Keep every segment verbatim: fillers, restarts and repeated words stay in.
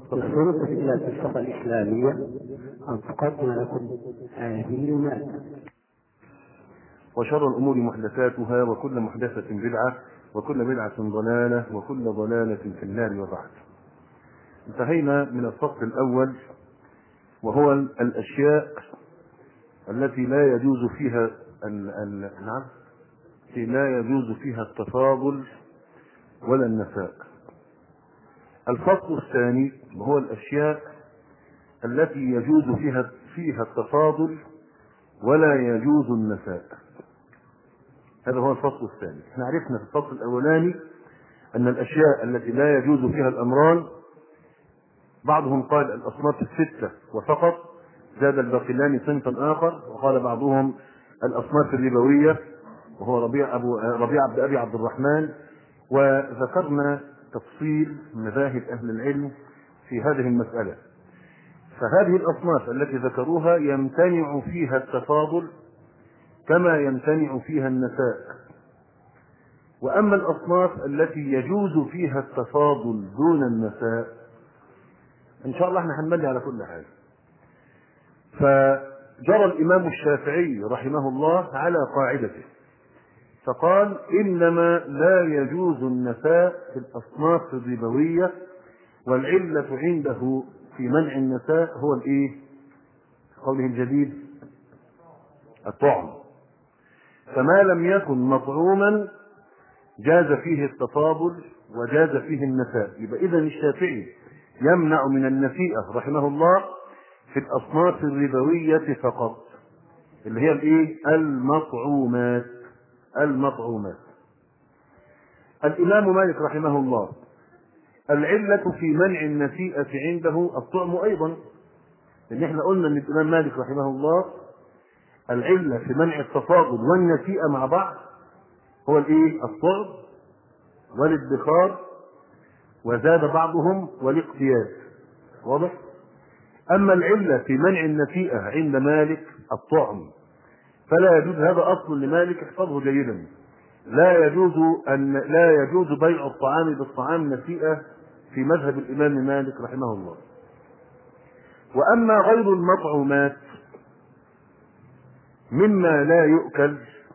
يسرك إلى الفلسفة الإسلامية أن تقدم لكم هذه المادة. وشر الأمور محدثاتها وكل محدثة بدعة وكل بدعة ضلالة وكل ضلالة في النار وبعد. انتهينا من الفصل الأول وهو الأشياء التي لا يجوز فيها ال ال نعم لا يجوز فيها التفاضل ولا النساء. الفصل الثاني وهو الأشياء التي يجوز فيها فيها التفاضل ولا يجوز النساء. هذا هو الفصل الثاني. احنا عرفنا في الفصل الأولاني أن الأشياء التي لا يجوز فيها الأمران بعضهم قال الأصناف الستة وفقط، زاد الباقلاني صنفا آخر، وقال بعضهم الأصناف الربوية وهو ربيع أبو ربيع عبد أبي عبد الرحمن. وذكرنا تفصيل مذاهب أهل العلم في هذه المسألة. فهذه الأصناف التي ذكروها يمتنع فيها التفاضل كما يمتنع فيها النساء، وأما الأصناف التي يجوز فيها التفاضل دون النساء إن شاء الله احنا هنملي على كل حاجة. فجرى الإمام الشافعي رحمه الله على قاعدته فقال إنما لا يجوز النساء في الأصناف الربوية، والعلة عنده في منع النساء هو الإيه؟ قوله الجديد الطعم. فما لم يكن مطعوما جاز فيه التفاضل وجاز فيه النساء. يبقى إذن الشافعي يمنع من النسيئة رحمه الله في الأصناف الربوية فقط، اللي هي الإيه؟ المطعومات. المطعومات. الإمام مالك رحمه الله العلة في منع النسيئة عنده الطعم أيضا، لأن احنا قلنا أن الإمام مالك رحمه الله العلة في منع التفاضل والنسيئة مع بعض هو الإيه؟ الطعم والادخار، وزاد بعضهم والاقتياد. واضح؟ أما العلة في منع النسيئة عند مالك الطعم، فلا يجوز، هذا أصل لمالك احفظه جيدا، لا يجوز أن لا يجوز بيع الطعام بالطعام نسيئة في مذهب الإمام مالك رحمه الله. وأما غير المطعومات مما لا يؤكل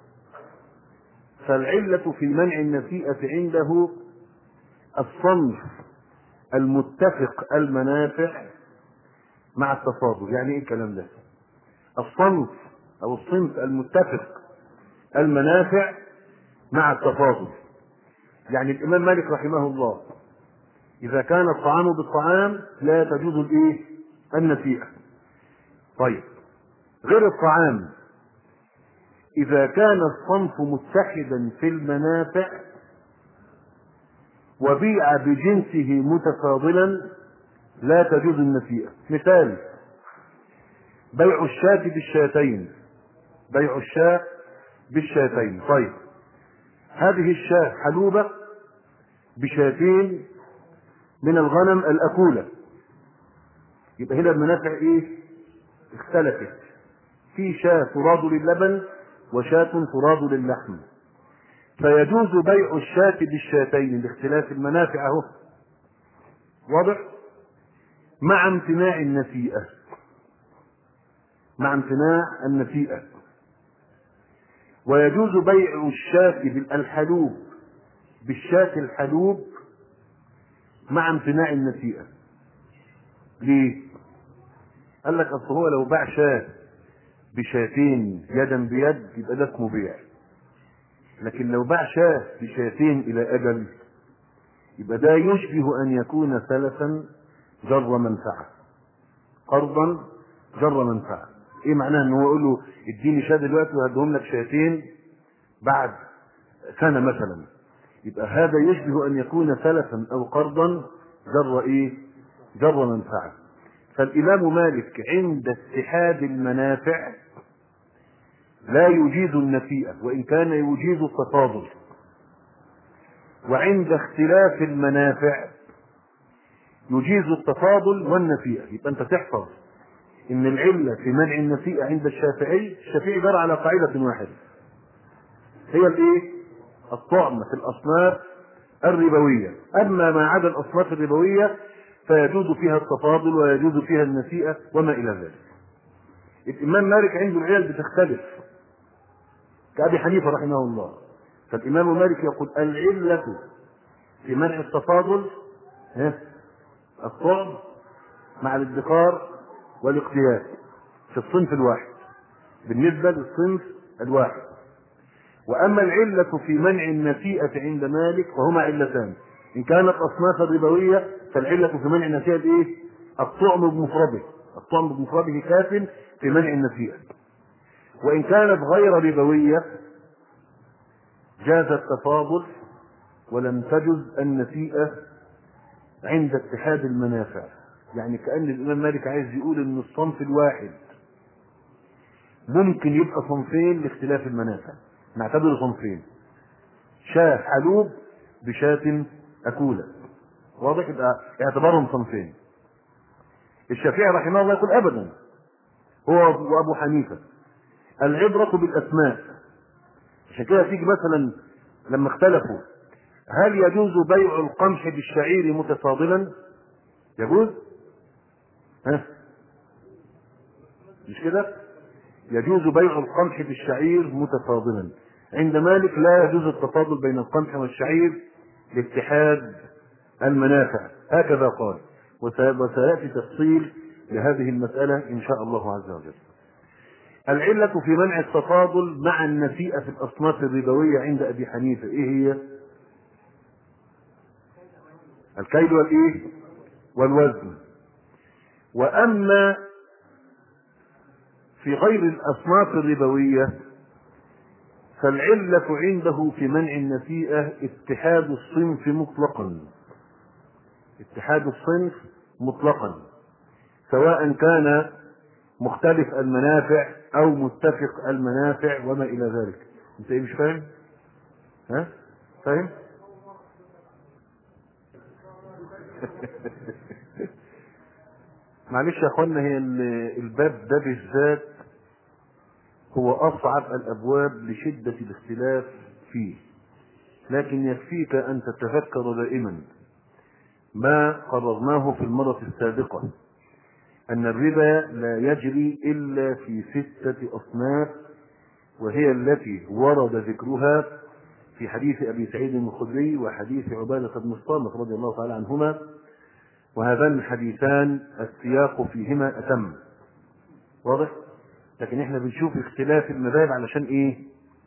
فالعلة في منع النسيئة عنده الصنف المتفق المنافع مع التفاضل. يعني ايه الكلام ده؟ الصنف او الصنف المتفق المنافع مع التفاضل. يعني الامام مالك رحمه الله اذا كان الطعام بالطعام لا تجوز الايه؟ النسيئة. طيب غير الطعام اذا كان الصنف متحدا في المنافع وبيع بجنسه متفاضلا لا تجوز النسيئة. مثال بيع الشاة بالشاتين، بيع الشاة بالشاتين. طيب هذه الشاة حلوبة بشاتين من الغنم الأكولة، يبقى هنا المنافع ايه؟ اختلفت. في شاة تراد للبن وشاة تراد للحم، فيجوز بيع الشاة بالشاتين لاختلاف المنافع اهو. واضح؟ مع امتناع النسيئة، مع امتناع النسيئة. ويجوز بيع الشاة بالحلوب بالشاة الحلوب مع امتناع النسيئة. ليه؟ قال لك اصل هو لو باع شاة بشاتين يدا بيد يبقى ده اسمه بيع، لكن لو باع شاة بشاتين الى اجل يبقى ده يشبه ان يكون سلفا جر منفعة، قرضا جر منفعة. ايه معناه؟ ان هو يقول له اديني شاة دلوقتي وهديهم لك شاتين بعد سنة مثلا، يبقى هذا يشبه ان يكون سلفا او قرضا جر ايه؟ جر منفعة. فالامام مالك عند اتحاد المنافع لا يجيز النسيئة وان كان يجيز التفاضل، وعند اختلاف المنافع يجيز التفاضل والنسيئة. يبقى انت تحفظ ان العلة في منع النسيئة عند الشافعي، الشافعي جرى على قاعدة واحدة هي الايه؟ الطعم في الاصناف الربوية. اما ما عدا الاصناف الربوية فيجوز فيها التفاضل ويجوز فيها النسيئة وما إلى ذلك. الإمام مالك عنده العلل بتختلف كأبي حنيفة رحمه الله. فالإمام مالك يقول العلة في منع التفاضل الطعم مع الادخار والاقتياس في الصنف الواحد بالنسبة للصنف الواحد. وأما العلة في منع النسيئة عند مالك فهما علتان. إن كانت أصنافا ربوية فالعلة في منع النسيئة إيه؟ الطعم بمفرده، الطعم بمفرده كاف في منع النسيئة. وإن كانت غير ربوية جاز التفاضل ولم تجز النسيئة عند اتحاد المنافع. يعني كأن الإمام مالك عايز يقول إن الصنف الواحد ممكن يبقى صنفين لاختلاف المنافع، نعتبره صنفين، شاة حلوب بشاة أكولة، واضح؟ يبقى اعتبارهم صنفين. الشافعي رحمه الله يقول أبدا، هو وأبو حنيفة العبرة بالأسماء. عشان كده تيجي مثلا لما اختلفوا هل يجوز بيع القمح بالشعير متفاضلا؟ يجوز؟ ها؟ مش كده؟ يجوز بيع القمح بالشعير متفاضلا. عند مالك لا يجوز التفاضل بين القمح والشعير لاتحاد المنافع، هكذا قال. وسيأتي تفصيل لهذه المسألة إن شاء الله عز وجل. العلة في منع التفاضل مع النسيئة في الأصناف الربوية عند أبي حنيفة إيه هي؟ الكيل والإيه؟ والوزن. وأما في غير الأصناف الربوية فالعلة عنده في منع النسيئة اتحاد الصنف مطلقا، اتحاد الصنف مطلقا، سواء كان مختلف المنافع أو متفق المنافع وما إلى ذلك. أنت إيه مش فاهم؟ ها؟ فاهم؟ معلش يا أخوانا، هي الباب ده بالذات هو أصعب الأبواب لشدة الاختلاف فيه، لكن يكفيك أن تتذكر دائما ما قررناه في المرة السابقة، أن الربا لا يجري إلا في ستة أصناف، وهي التي ورد ذكرها في حديث أبي سعيد الخدري وحديث عبادة بن الصامت رضي الله تعالى عنهما، وهذان الحديثان السياق فيهما أتم، واضح؟ لكن احنا بنشوف اختلاف المذاهب علشان ايه؟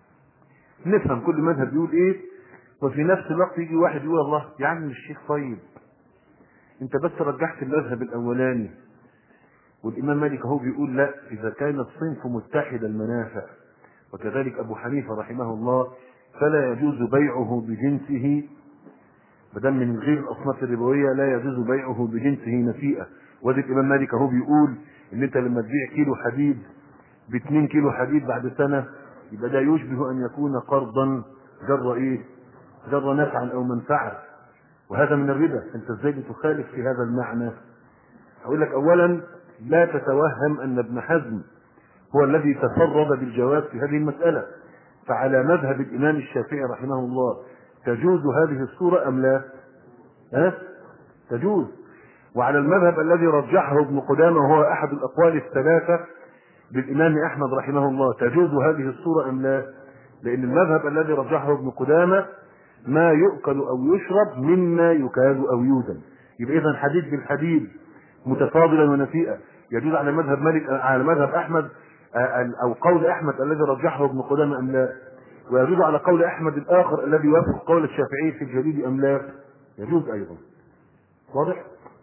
نفهم كل مذهب يقول ايه، وفي نفس الوقت يجي واحد يقول الله يا عم الشيخ طيب انت بس رجحت المذهب الاولاني، والامام مالك اهو بيقول لا، اذا كان الصنف متحد المنافع وكذلك ابو حنيفه رحمه الله فلا يجوز بيعه بجنسه، بدل من غير الاصناف الربويه لا يجوز بيعه بجنسه نسيئه. وذلك الامام مالك اهو بيقول ان انت لما تبيع كيلو حديد باثنين كيلو حديد بعد سنه يبقى ده يشبه ان يكون قرضا جر ايه؟ جر نفعا او منفعه، وهذا من الربا. انت ازاي بتخالف في هذا المعنى؟ اقول لك اولا لا تتوهم ان ابن حزم هو الذي تفرد بالجواب في هذه المساله، فعلى مذهب الامام الشافعي رحمه الله تجوز هذه الصوره ام لا؟ ها؟ تجوز. وعلى المذهب الذي رجحه ابن قدامه وهو احد الاقوال الثلاثه بالامام احمد رحمه الله تجوز هذه الصوره ام لا؟ لان المذهب الذي رجحه ابن قدامه ما يؤكل او يشرب مما يكاد او يوزن، يبقى اذا حديد بالحديد متفاضلا ونسيئا يجوز على مذهب مالك، على مذهب احمد او قول احمد الذي رجحه ابن قدامه ام لا؟ ويجوز على قول احمد الاخر الذي يوافق قول الشافعي في الجديد ام لا؟ يجوز ايضا. واضح؟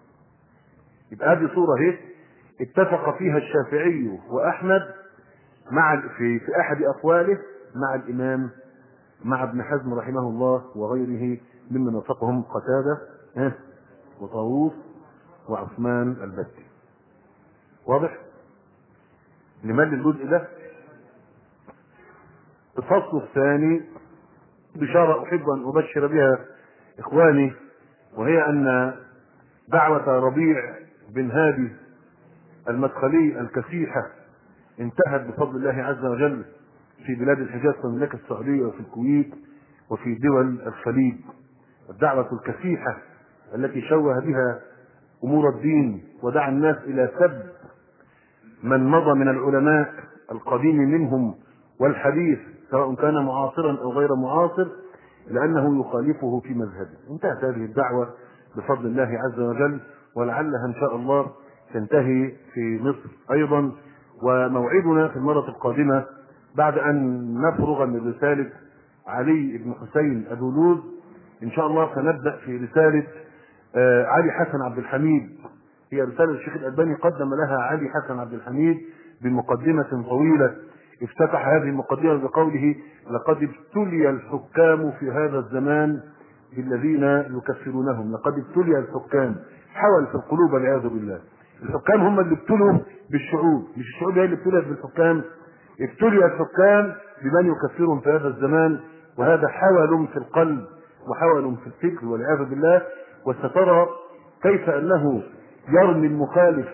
يبقى هذه صوره هي اتفق فيها الشافعي واحمد مع في في احد اقواله مع الامام مع ابن حزم رحمه الله وغيره ممن وافقهم قتاده وطاووس وعثمان البتي. واضح؟ نمل الجزء ده. الفصل الثاني بشارة أحب أن أبشر بها إخواني، وهي أن دعوة ربيع بن هادي المدخلي الكسيحة انتهت بفضل الله عز وجل في بلاد الحجاز في المملكة السعودية وفي الكويت وفي دول الخليج. الدعوة الكسيحة التي شوه بها أمور الدين ودعا الناس إلى سب من مضى من العلماء القديم منهم والحديث سواء كان معاصرا أو غير معاصر لأنه يخالفه في مذهبه. انتهت هذه الدعوة بفضل الله عز وجل، ولعلها إن شاء الله تنتهي في مصر أيضا. وموعدنا في المرة القادمة بعد أن نفرغ من رسالة علي بن حسين أبو لوز إن شاء الله سنبدأ في رسالة علي حسن عبد الحميد. هي رسالة الشيخ الألباني قدم لها علي حسن عبد الحميد بمقدمة طويلة، افتتح هذه المقدمة بقوله: لقد ابتلي الحكام في هذا الزمان بالذين يكفرونهم. لقد ابتلي الحكام، حول في القلوب والعياذ بالله. الحكام هم اللي ابتلوا بالشعوب، مش الشعوب هي اللي ابتلت بالحكام. ابتلي الحكام بمن يكفرهم في هذا الزمان، وهذا حول في القلب وحول في الفكر والعياذ بالله. وسترى كيف أنه يرمي المخالف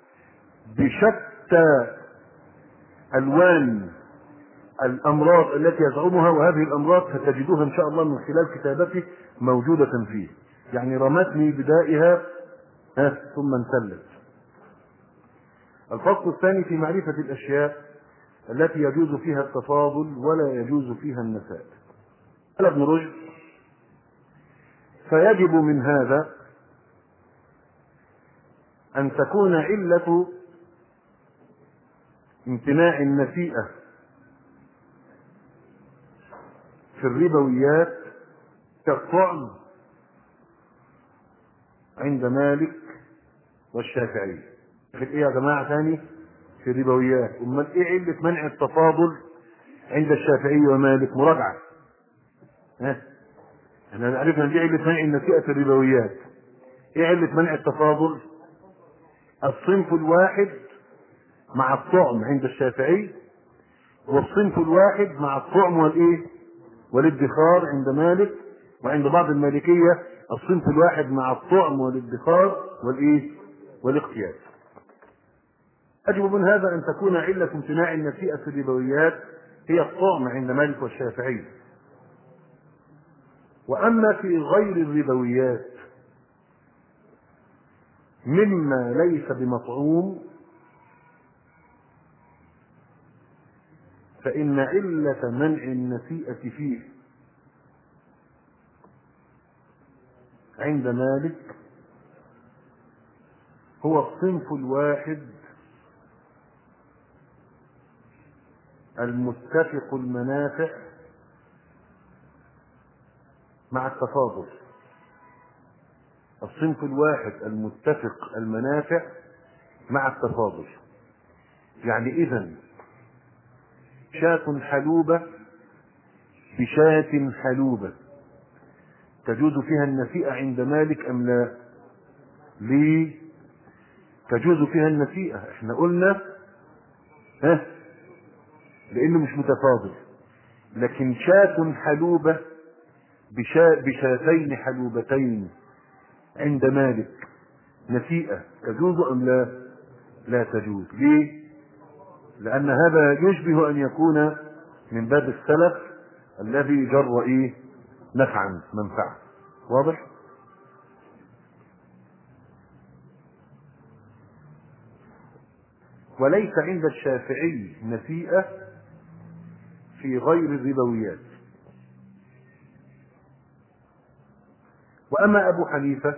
بشتى ألوان الأمراض التي يزعمها، وهذه الأمراض ستجدوها إن شاء الله من خلال كتابته موجودة فيه. يعني رمتني بدائها ثم انسلت. الفصل الثاني في معرفة الأشياء التي يجوز فيها التفاضل ولا يجوز فيها النساء. قال ابن رشد: فيجب من هذا أن تكون علة امتناع النسيئة في الربويات كالطعن عند مالك والشافعي. في ايه يا جماعة ثاني؟ في الربويات. امال ايه علة منع التفاضل عند الشافعي ومالك؟ مراجعة. ها احنا عرفنا دي علة منع النسيئة في الربويات. ايه علة منع التفاضل؟ الصنف الواحد مع الطعم عند الشافعي، والصنف الواحد مع الطعم والايه والادخار عند مالك، وعند بعض المالكية الصنف الواحد مع الطعم والادخار والايه والاقتياد. أجب من هذا أن تكون علة امتناع النسيئة في الربويات هي الطعم عند مالك والشافعي. وأما في غير الربويات مما ليس بمطعوم فإن علة منع النسيئة فيه عند مالك هو الصنف الواحد المتفق المنافع مع التفاضل. الصنف الواحد المتفق المنافع مع التفاضل. يعني إذن شاة حلوبة بشاة حلوبة تجوز فيها النسيئة عند مالك أم لا؟ ليه تجوز فيها النسيئة؟ احنا قلنا ها لأنه مش متفاضل. لكن شاة حلوبة بشا بشاتين حلوبتين عند مالك نسيئة تجوز أم لا؟ لا تجوز. ليه؟ لأن هذا يشبه أن يكون من باب السلف الذي جر إيه نفعا منفعة. واضح؟ وليس عند الشافعي نسيئة في غير الربويات. وأما أبو حنيفة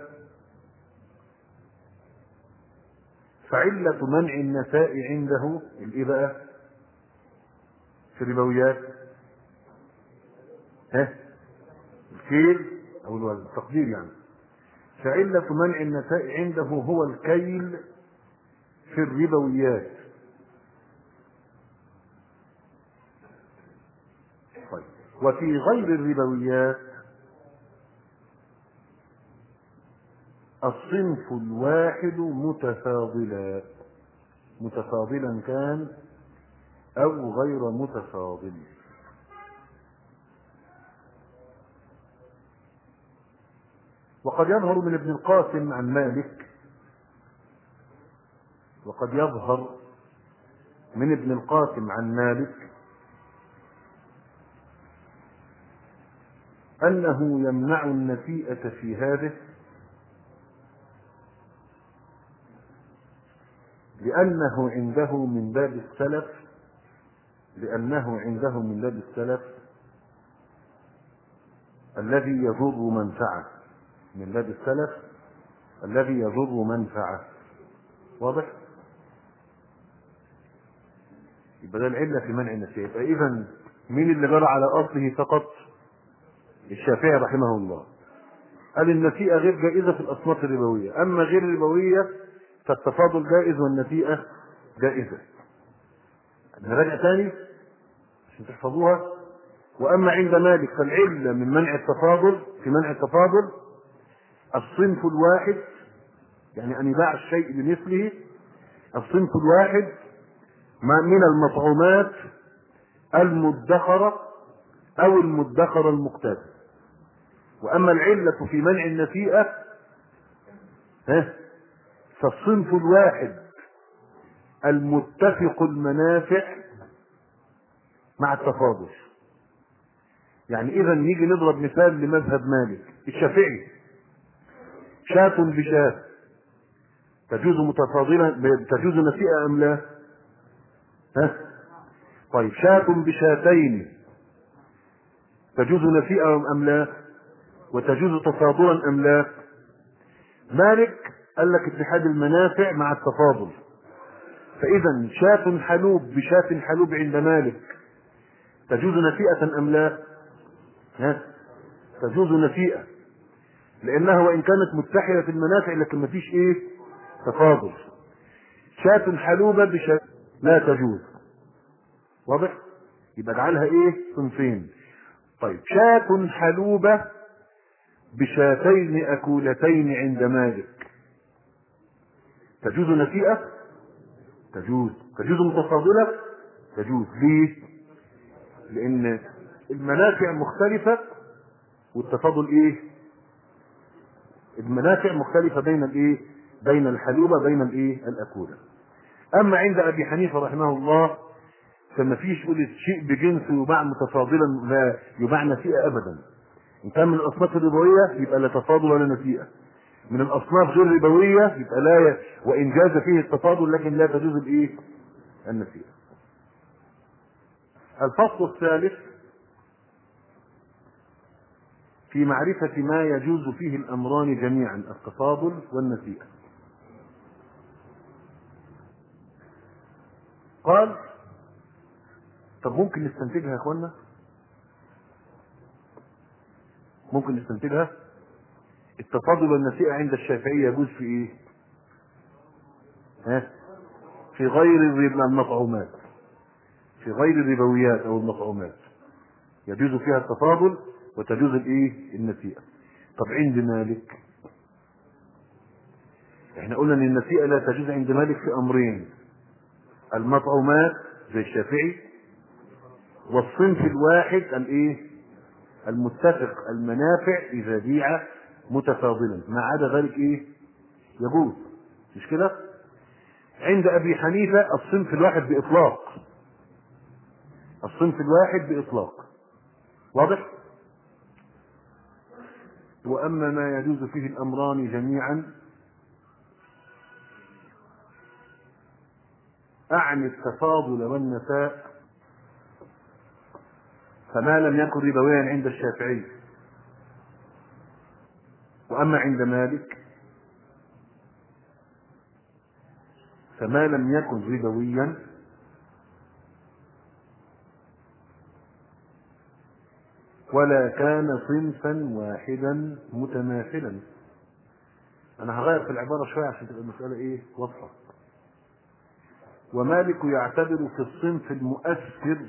فعلة منع النساء عنده الإيه بقى في الربويات؟ ها الكيل أو التقدير. يعني فعلة منع النساء عنده هو الكيل في الربويات. طيب وفي غير الربويات الصنف الواحد متفاضلا، متفاضلا كان أو غير متفاضل. وقد يظهر من ابن القاسم عن مالك وقد يظهر من ابن القاسم عن مالك أنه يمنع النسيئة في هذه لأنه عنده من باب السلف لأنه عنده من باب السلف الذي يضر منفعه من باب السلف الذي يضر منفعه. واضح؟ يبقى ده العلة في منع النسيئة. يبقى إذن مين اللي جرى على أصله فقط؟ الشافعي رحمه الله قال النسيئة غير جائزة في الأصناف الربوية، أما غير الربوية فالتفاضل جائز والنسيئة جائزة. نراجع تاني عشان تحفظوها. وأما عند مالك فالعلة من منع التفاضل في منع التفاضل الصنف الواحد، يعني أن يباع الشيء بمثله، الصنف الواحد من المطعومات المدخرة أو المدخرة المقتاتة. وأما العلة في منع النسيئة فالصنف الواحد المتفق المنافع مع التفاضل. يعني إذا نيجي نضرب مثال لمذهب مالك الشافعي، شاة بشاة تجوز متفاضلة تجوز نسيئة أم لا؟ ها؟ طيب شاة بشاتين تجوز نسيئة أم لا؟ وتجوز تفاضلا أم لا؟ مالك قال لك اتحاد المنافع مع التفاضل. فإذا شاة حلوب بشاة حلوب عند مالك تجوز نسيئة أم لا؟ ها؟ تجوز نسيئة، لأنها وإن كانت متحدة في المنافع لكن ما فيش إيه؟ تفاضل. شاة حلوبة بشاة لا تجوز. واضح؟ يبقى اجعلها إيه؟ صنفين. طيب شاة حلوبة بشاتين أكولتين عند مالك تجوز نسيئة؟ تجوز. تجوز متفاضلة؟ تجوز. ليه؟ لأن المنافع مختلفة والتفاضل إيه؟ المنافع مختلفة بين الإيه؟ بين الحلوبة بين الإيه؟ الأكولة. أما عند أبي حنيفة رحمه الله فما فيش يقول شيء بجنسه يباع متفاضلا لا يباع نسيئة أبدا. إن كان من الأصناف الربوية يبقى لا تفاضل ولا نسيئة. من الأصناف غير ربوية يبقى لا ي... وإن جاز فيه التفاضل لكن لا تجوز الإيه؟ النسيئة. الفصل الثالث في معرفة ما يجوز فيه الأمران جميعا التفاضل والنسيئة. قال طب ممكن نستنتجها يا اخوانا؟ ممكن نستنتجها. التفاضل والنسيئة عند الشافعية يجوز في ايه؟ ها؟ في غير المطعومات، في غير الربويات او المطعومات يجوز فيها التفاضل وتجوز الايه؟ النسيئة. طب عند مالك احنا قلنا ان النسيئة لا تجوز عند مالك في امرين: المطعومات زي الشافعي، والصنف الواحد الايه؟ المتفق المنافع اذا بيع متفاضلا، ما عدا ذلك ايه؟ يجوز. مش كده؟ عند ابي حنيفة الصنف الواحد باطلاق، الصنف الواحد باطلاق. واضح؟ واما ما يجوز فيه الامران جميعا اعني التفاضل والنساء فما لم يكن ربويا عند الشافعي. واما عند مالك فما لم يكن ربويا ولا كان صنفا واحدا متماثلا. انا هغير في العبارة شوية عشان تبقى المسألة ايه؟ واضحة. ومالك يعتبر في الصنف المؤثر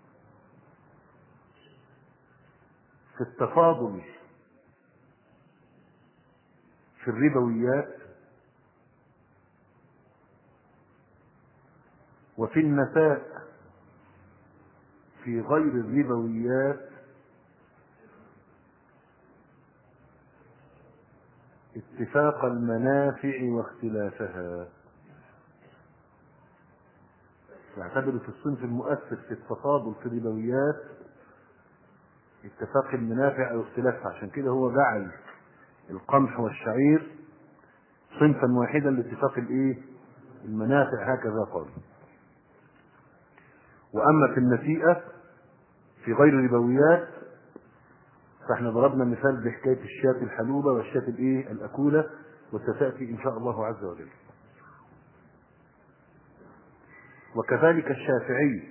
في التفاضل في الربويات وفي النساء في غير الربويات اتفاق المنافع واختلافها. يعتبر في الصنف المؤثر في التفاضل في الربويات اتفاق المنافع او اختلافها. عشان كده هو جعل القمح والشعير صنفا واحدا لاتفاق الايه؟ المنافع هكذا قال. وأما في النسيئة في غير الربويات فاحنا ضربنا مثال بحكاية الشاة الحلوبة والشاة الايه الأكولة، وستأتي إن شاء الله عز وجل. وكذلك الشافعي،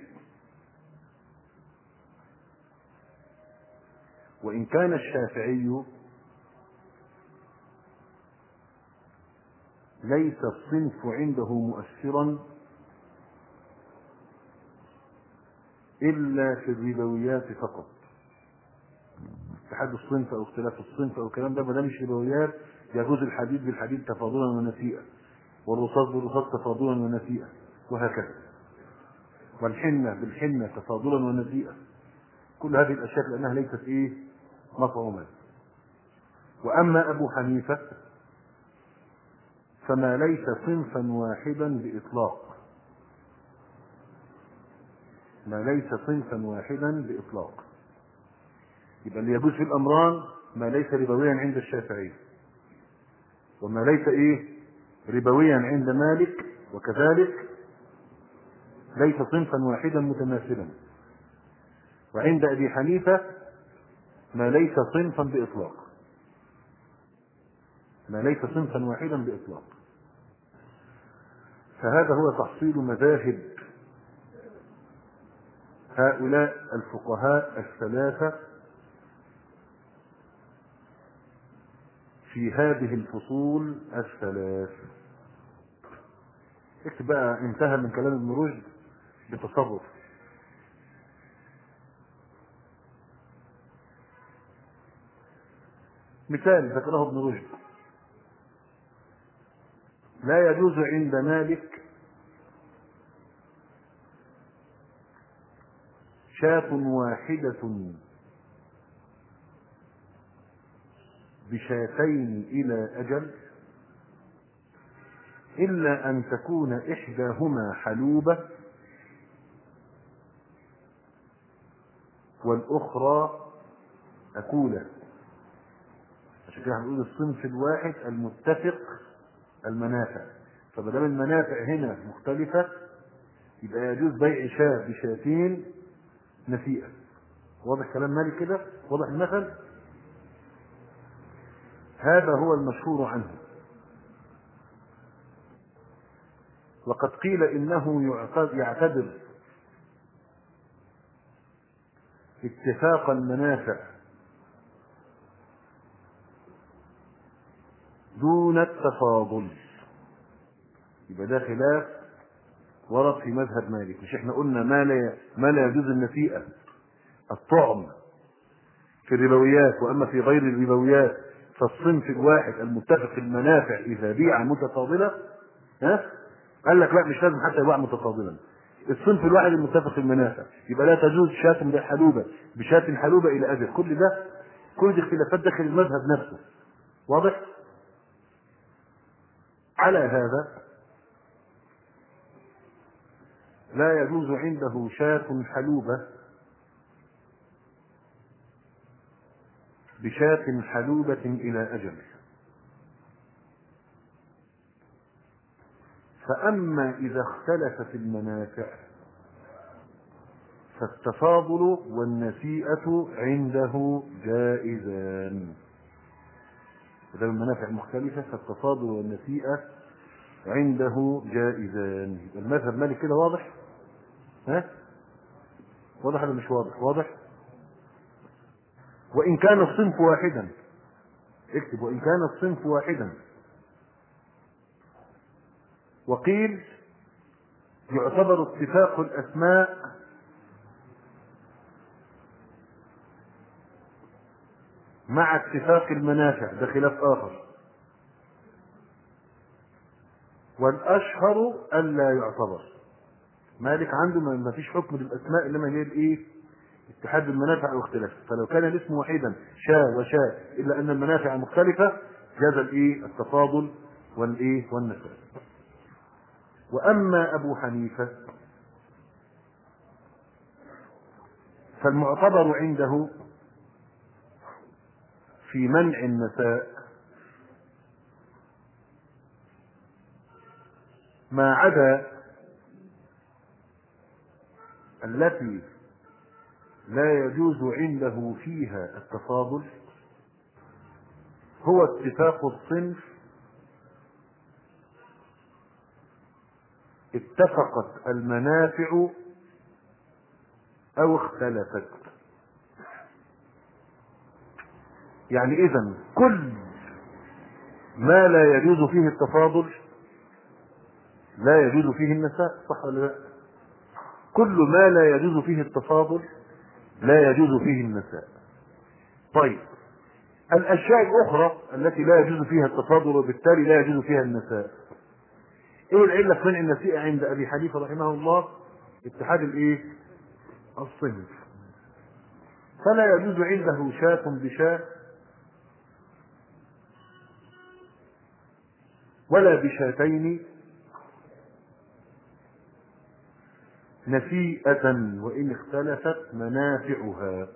وإن كان الشافعي ليس الصنف عنده مؤثرا إلا في الربويات فقط. اتحاد الصنف أو اختلاف الصنف أو الكلام ده ما دام مش ربويات يجوز الحديد بالحديد تفاضلا ونسيئا، والرصاص بالرصاص تفاضلا ونسيئا، وهكذا، والحنة بالحنة تفاضلا ونسيئا. كل هذه الأشياء لأنها ليست إيه مطعومات. وأما أبو حنيفة فما ليس صنفا واحدا بإطلاق، ما ليس صنفا واحدا بإطلاق. يبقى اللي يجوز في الأمران ما ليس ربويا عند الشافعي، وما ليس إيه ربويا عند مالك، وكذلك ليس صنفا واحدا متماثلا. وعند أبي حنيفة ما ليس صنفا بإطلاق، ما ليس صنفا واحدا بإطلاق. فهذا هو تحصيل مذاهب هؤلاء الفقهاء الثلاثة في هذه الفصول الثلاث. اكتب بقى انتهى من كلام ابن رشد بتصرف. مثال ذكره ابن رشد: لا يجوز عند مالك شاة واحدة بشاتين إلى أجل إلا أن تكون إحداهما حلوبة والأخرى أكولة. عشان كده هنقول الصنف الواحد المتفق المنافع. فمادام المنافع هنا مختلفة يبقى يجوز بيع شاة بشاتين نسيئة. واضح كلام مالك كده؟ واضح المثل؟ هذا هو المشهور عنه. وقد قيل إنه يعتبر اتفاق المنافع دون التفاضل. يبقى ده خلاف ورد في مذهب مالك. مش احنا قلنا ما لا ما لا يجوز النسيئة الطعم في الربويات، وأما في غير الربويات فالصنف الواحد المتفق المنافع إذا بيع متفاضلة، ها قال لك لا مش لازم حتى يباع متفاضلا، الصنف الواحد المتفق المنافع يبقى لا تجوز شاة حلوبة بشاة حلوبة إلى أجل. كل ده كل دي اختلافات داخل المذهب نفسه. واضح؟ على هذا لا يجوز عنده شاة حلوبة بشاة حلوبة إلى أجل. فأما إذا اختلفت المنافع فالتفاضل والنسيئة عنده جائزان. إذا المنافع مختلفة فالتفاضل والنسيئة عنده جائزان. المذهب مالك كده واضح؟ ها؟ واضح ولا مش واضح؟ واضح. وإن كان الصنف واحدا، اكتب وإن كان الصنف واحدا. وقيل يعتبر اتفاق الأسماء مع اتفاق المنافع، ده خلاف آخر. والأشهر ألا يعتبر. مالك عنده ما فيش حكم للأسماء إنما هي الإيه؟ اتحاد المنافع أو اختلاف. فلو كان الاسم واحدا شاء وشاء إلا أن المنافع مختلفة جاز الإيه؟ التفاضل والإيه؟ والنسب. وأما أبو حنيفة فالمعتبر عنده في منع النساء ما عدا التي لا يجوز عنده فيها التفاضل هو اتفاق الصنف اتفقت المنافع او اختلفت. يعني اذا كل ما لا يجوز فيه التفاضل لا يجوز فيه النساء، صح ولا لا؟ كل ما لا يجوز فيه التفاضل لا يجوز فيه النساء. طيب الاشياء الاخرى التي لا يجوز فيها التفاضل وبالتالي لا يجوز فيها النساء، ايه العله في منع النسيئه عند ابي حنيفه رحمه الله؟ اتحاد الايه؟ الصنف. فلا يجوز عنده شاة بشاة ولا بشاتين نسيئة وإن اختلفت منافعها.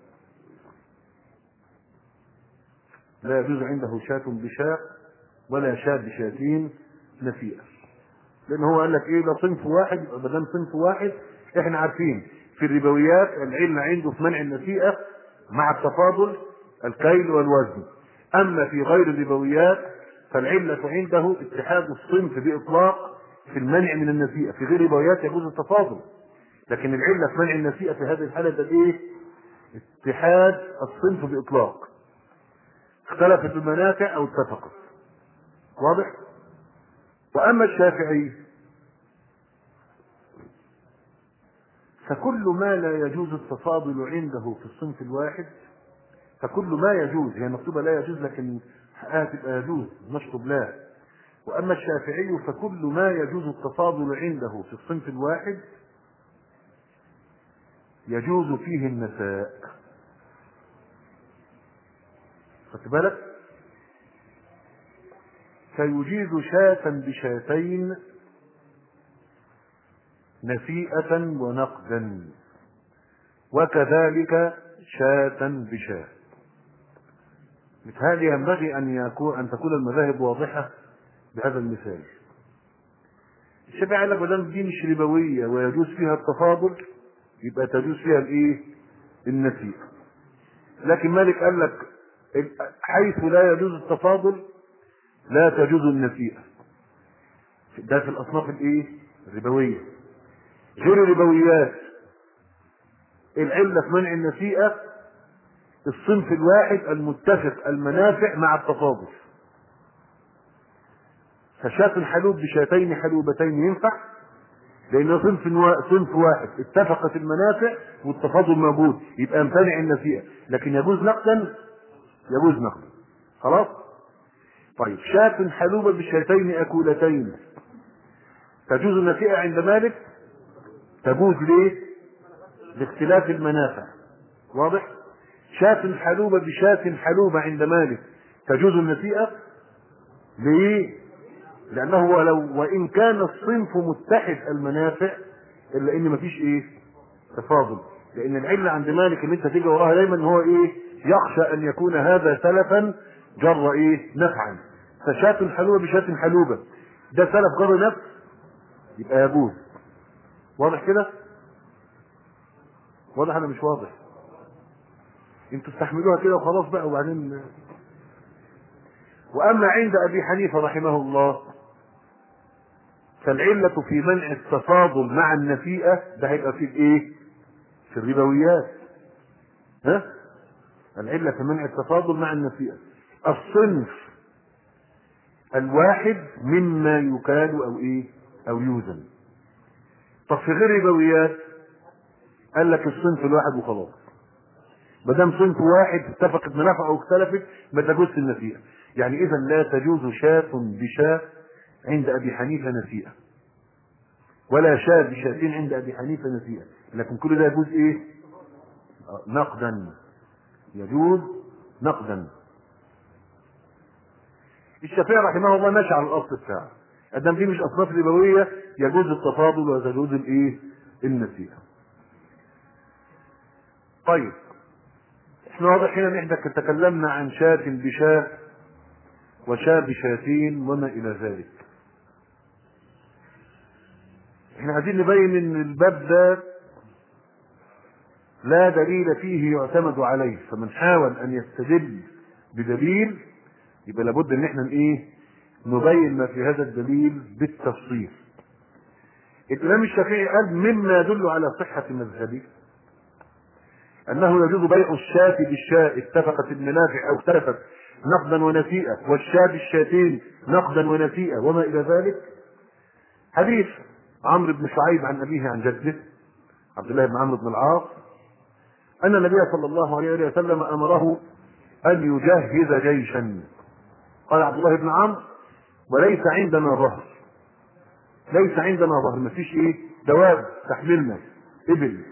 لا يجوز عنده شاة بشاة ولا شاة بشاتين نسيئة، لأن هو قال لك إيه؟ ده صنف واحد، ما دام صنف واحد إحنا عارفين في الربويات العلة عنده في منع النسيئة مع التفاضل الكيل والوزن، أما في غير الربويات فالعلة عنده اتحاد الصنف بإطلاق في المنع من النسيئة. في غير الربويات يجوز التفاضل، لكن العلة في منع النسيئة في هذه الحالة ده إيه؟ اتحاد الصنف بإطلاق، اختلفت المنافع أو اتفقت. واضح؟ وأما الشافعي فكل ما لا يجوز التفاضل عنده في الصنف الواحد، فكل ما يجوز، هي مكتوبة لا يجوز لكن حقها تبقى يجوز نشطب لا. وأما الشافعي فكل ما يجوز التفاضل عنده في الصنف الواحد يجوز فيه النساء. خدت بالك؟ فيجيز شاة بشاتين نسيئة ونقدا، وكذلك شاة بشاة. مثال ينبغي أن يكون أن تكون المذاهب واضحة بهذا المثال. الشافعي قال لك ما دام دي مش ربوية ويجوز فيها التفاضل يبقى تجوز فيها الايه؟ النسيئة. لكن مالك قال لك حيث لا يجوز التفاضل لا تجوز النسيئة. ده في الأصناف الايه؟ الربوية. غير الربويات العلة في منع النسيئة الصنف الواحد المتفق المنافع مع التفاضل. فشاة الحلوب بشاتين حلوبتين ينفع لأنه صنف صنف واحد اتفقت المنافع والتفاضل موجود، يبقى يمتنع النسيئة. لكن يجوز نقدا، يجوز نقدا. خلاص؟ طيب شاة حلوبة بشاتين أكولتين تجوز النسيئة عند مالك؟ تجوز ليه؟ لاختلاف المنافع. واضح؟ شاة حلوبة بشاة حلوبة عند مالك تجوز النسيئة ليه؟ لأنه ولو وإن كان الصنف متحد المنافع إلا إن مفيش إيه؟ تفاضل. لأن العلة عند مالك اللي أنت تيجي وراها دايما هو إيه؟ يخشى أن يكون هذا سلفا جر إيه؟ نفعا. فشاة حلوبة بشاة حلوبة ده سلف جر نفع يبقى يجوز. واضح كده؟ واضح أنا مش واضح؟ انتوا استحملوها كده وخلاص بقى وبعدين. واما عند ابي حنيفه رحمه الله فالعلة في منع التفاضل مع النسيئة ده هيبقى في الايه؟ في الربويات. ها؟ العلة في منع التفاضل مع النسيئة الصنف الواحد مما يكال او ايه؟ او يوزن. طب في غير الربويات قال لك الصنف الواحد وخلاص. ما دام صنف واحد اتفقت منافعه او اختلفت ما تجوزش النسيئة. يعني اذا لا تجوز شاة بشاة عند ابي حنيفه نسيئة ولا شاة بشاتين عند ابي حنيفه نسيئة، لكن كل ده يجوز ايه؟ نقدا. يجوز نقدا. الشافعي رحمه الله ماشي على الاصل بتاعه، ادام دي مش اصناف ربويه يجوز التفاضل وتجوز الايه؟ النسيئة. طيب احنا واضح هنا ان احنا تكلمنا عن شاة بشاة وشاة بشاتين وما الى ذلك. احنا عايزين نبين ان الباب ده لا دليل فيه يعتمد عليه، فمن حاول ان يستدل بدليل يبقى لابد ان احنا ايه نبين ما في هذا الدليل بالتفصيل. الامام الشافعي قال مما يدل على صحة مذهبه انه يجوز بيع الشاة بالشاة اتفقت المنافع او اختلفت نقدا ونسيئة، والشاة بالشاتين نقدا ونسيئة وما الى ذلك. حديث عمرو بن شعيب عن ابيه عن جده عبد الله بن عمرو بن العاص ان النبي صلى الله عليه وسلم امره ان يجهز جيشا. قال عبد الله بن عمرو وليس عندنا ظهر، ليس عندنا ظهر، ما فيش ايه دواب تحملنا ابل.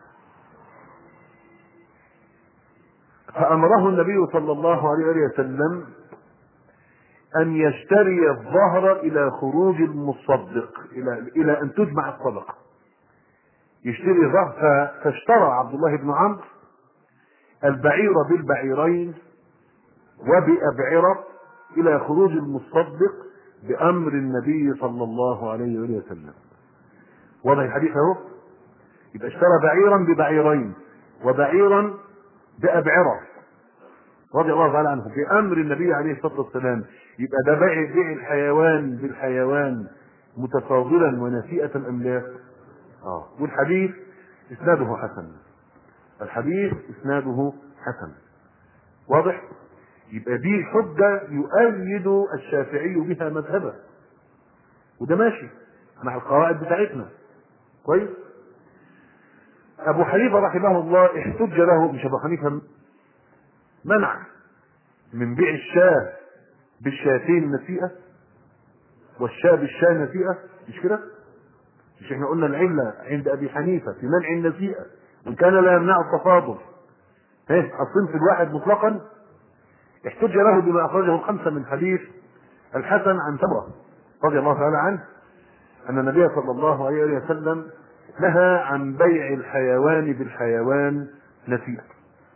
فامره النبي صلى الله عليه وسلم ان يشتري الظهر الى خروج المصدق، الى الى ان تجمع الصدقه. يشتري ظهر، فاشترى عبد الله بن عمرو البعير بالبعيرين وبأبعرة الى خروج المصدق بامر النبي صلى الله عليه وسلم. واضح الحديث اهو. يبقى اشترى بعيرا ببعيرين وبعيرا بأبعرة رضي الله تعالى عنه بامر النبي عليه الصلاه والسلام. يبقى ده بيع بيع الحيوان بالحيوان متفاضلا ونسيئة ام لا؟ اه. والحديث اسناده حسن، الحديث اسناده حسن. واضح؟ يبقى دي حجة يؤيد الشافعي بها مذهبه، وده ماشي مع القواعد بتاعتنا كويس. ابو حنيفة رحمه الله احتج له، مش ابو حنيفة، منع من بيع الشاة بالشاتين نسيئة والشاة بالشاة نسيئة، مش كده؟ مش احنا قلنا العلة عند ابي حنيفة في منع النسيئة وان كان لا يمنع التفاضل ايه الصنف الواحد مطلقا. احتج له بما اخرجه الخمسة من حديث الحسن عن سمرة رضي الله تعالى عنه ان النبي صلى الله عليه وسلم نهى عن بيع الحيوان بالحيوان نسيئة،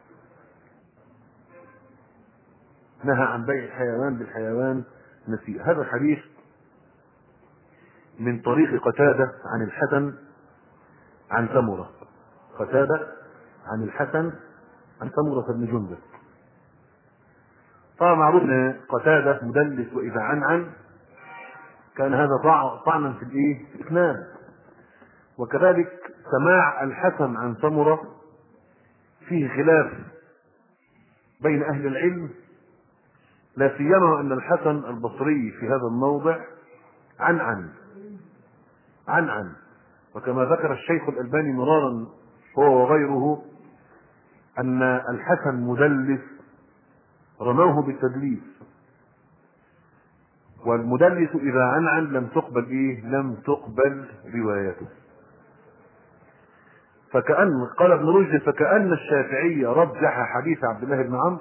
نهى عن بيع الحيوان بالحيوان نسيئة. هذا الحديث من طريق قتادة عن الحسن عن سمرة، قتادة عن الحسن عن سمرة بن جندب. طبعا معروف ان قتادة مدلس واذا عن عن كان هذا طعنا في الايه في الاسناد، وكذلك سماع الحسن عن سمرة فيه خلاف بين اهل العلم، لا سيما ان الحسن البصري في هذا الموضع عن عن عن عن وكما ذكر الشيخ الألباني مرارا هو وغيره ان الحسن مدلس رموه بالتدليس، والمدلس اذا عن عن لم تقبل ايه لم تقبل روايته. فكأن قال ابن رشد فكأن الشافعي رجح حديث عبد الله بن عمرو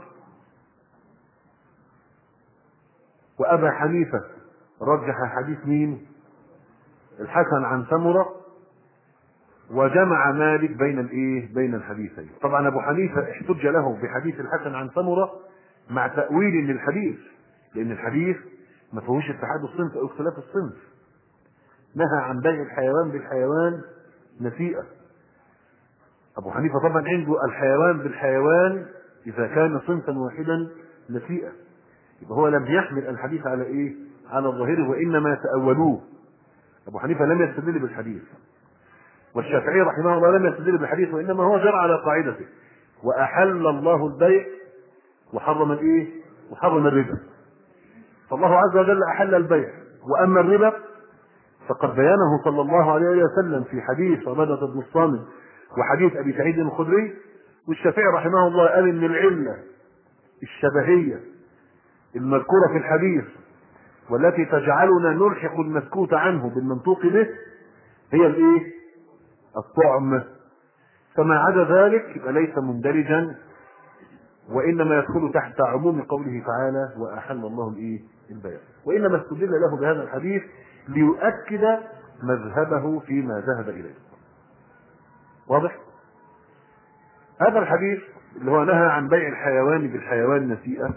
وابا حنيفة رجح حديث مين؟ الحسن عن سمرة، وجمع مالك بين الايه بين الحديثين. طبعا ابو حنيفة احتج له بحديث الحسن عن سمرة مع تأويل للحديث، لان الحديث ما فيهوش اتحاد الصنف او اختلاف الصنف. نهى عن بيع الحيوان بالحيوان نسيئة. ابو حنيفة طبعا عنده الحيوان بالحيوان اذا كان صنفا واحدا نسيئة، يبقى هو لم يحمل الحديث على ايه على الظاهر وانما تأولوه. ابو حنيفة لم يستدل بالحديث، والشافعي رحمه الله لم يستدل بالحديث وانما هو جرى على قاعدته واحل الله البيع وحرم الايه وحرم الربا. فالله عز وجل احل البيع، واما الربا فقد بيانه صلى الله عليه وسلم في حديث عبادة بن الصامت وحديث ابي سعيد الخدري. والشافعي رحمه الله قال ان العلة الشبهية المذكورة في الحديث والتي تجعلنا نلحق المسكوت عنه بالمنطوق به هي الايه الطعم، فما عدا ذلك يبقى ليس مندرجا وانما يدخل تحت عموم قوله تعالى واحل الله الايه البيع. وانما استدل له بهذا الحديث ليؤكد مذهبه فيما ذهب اليه. واضح؟ هذا الحديث اللي هو نهى عن بيع الحيوان بالحيوان نسيئة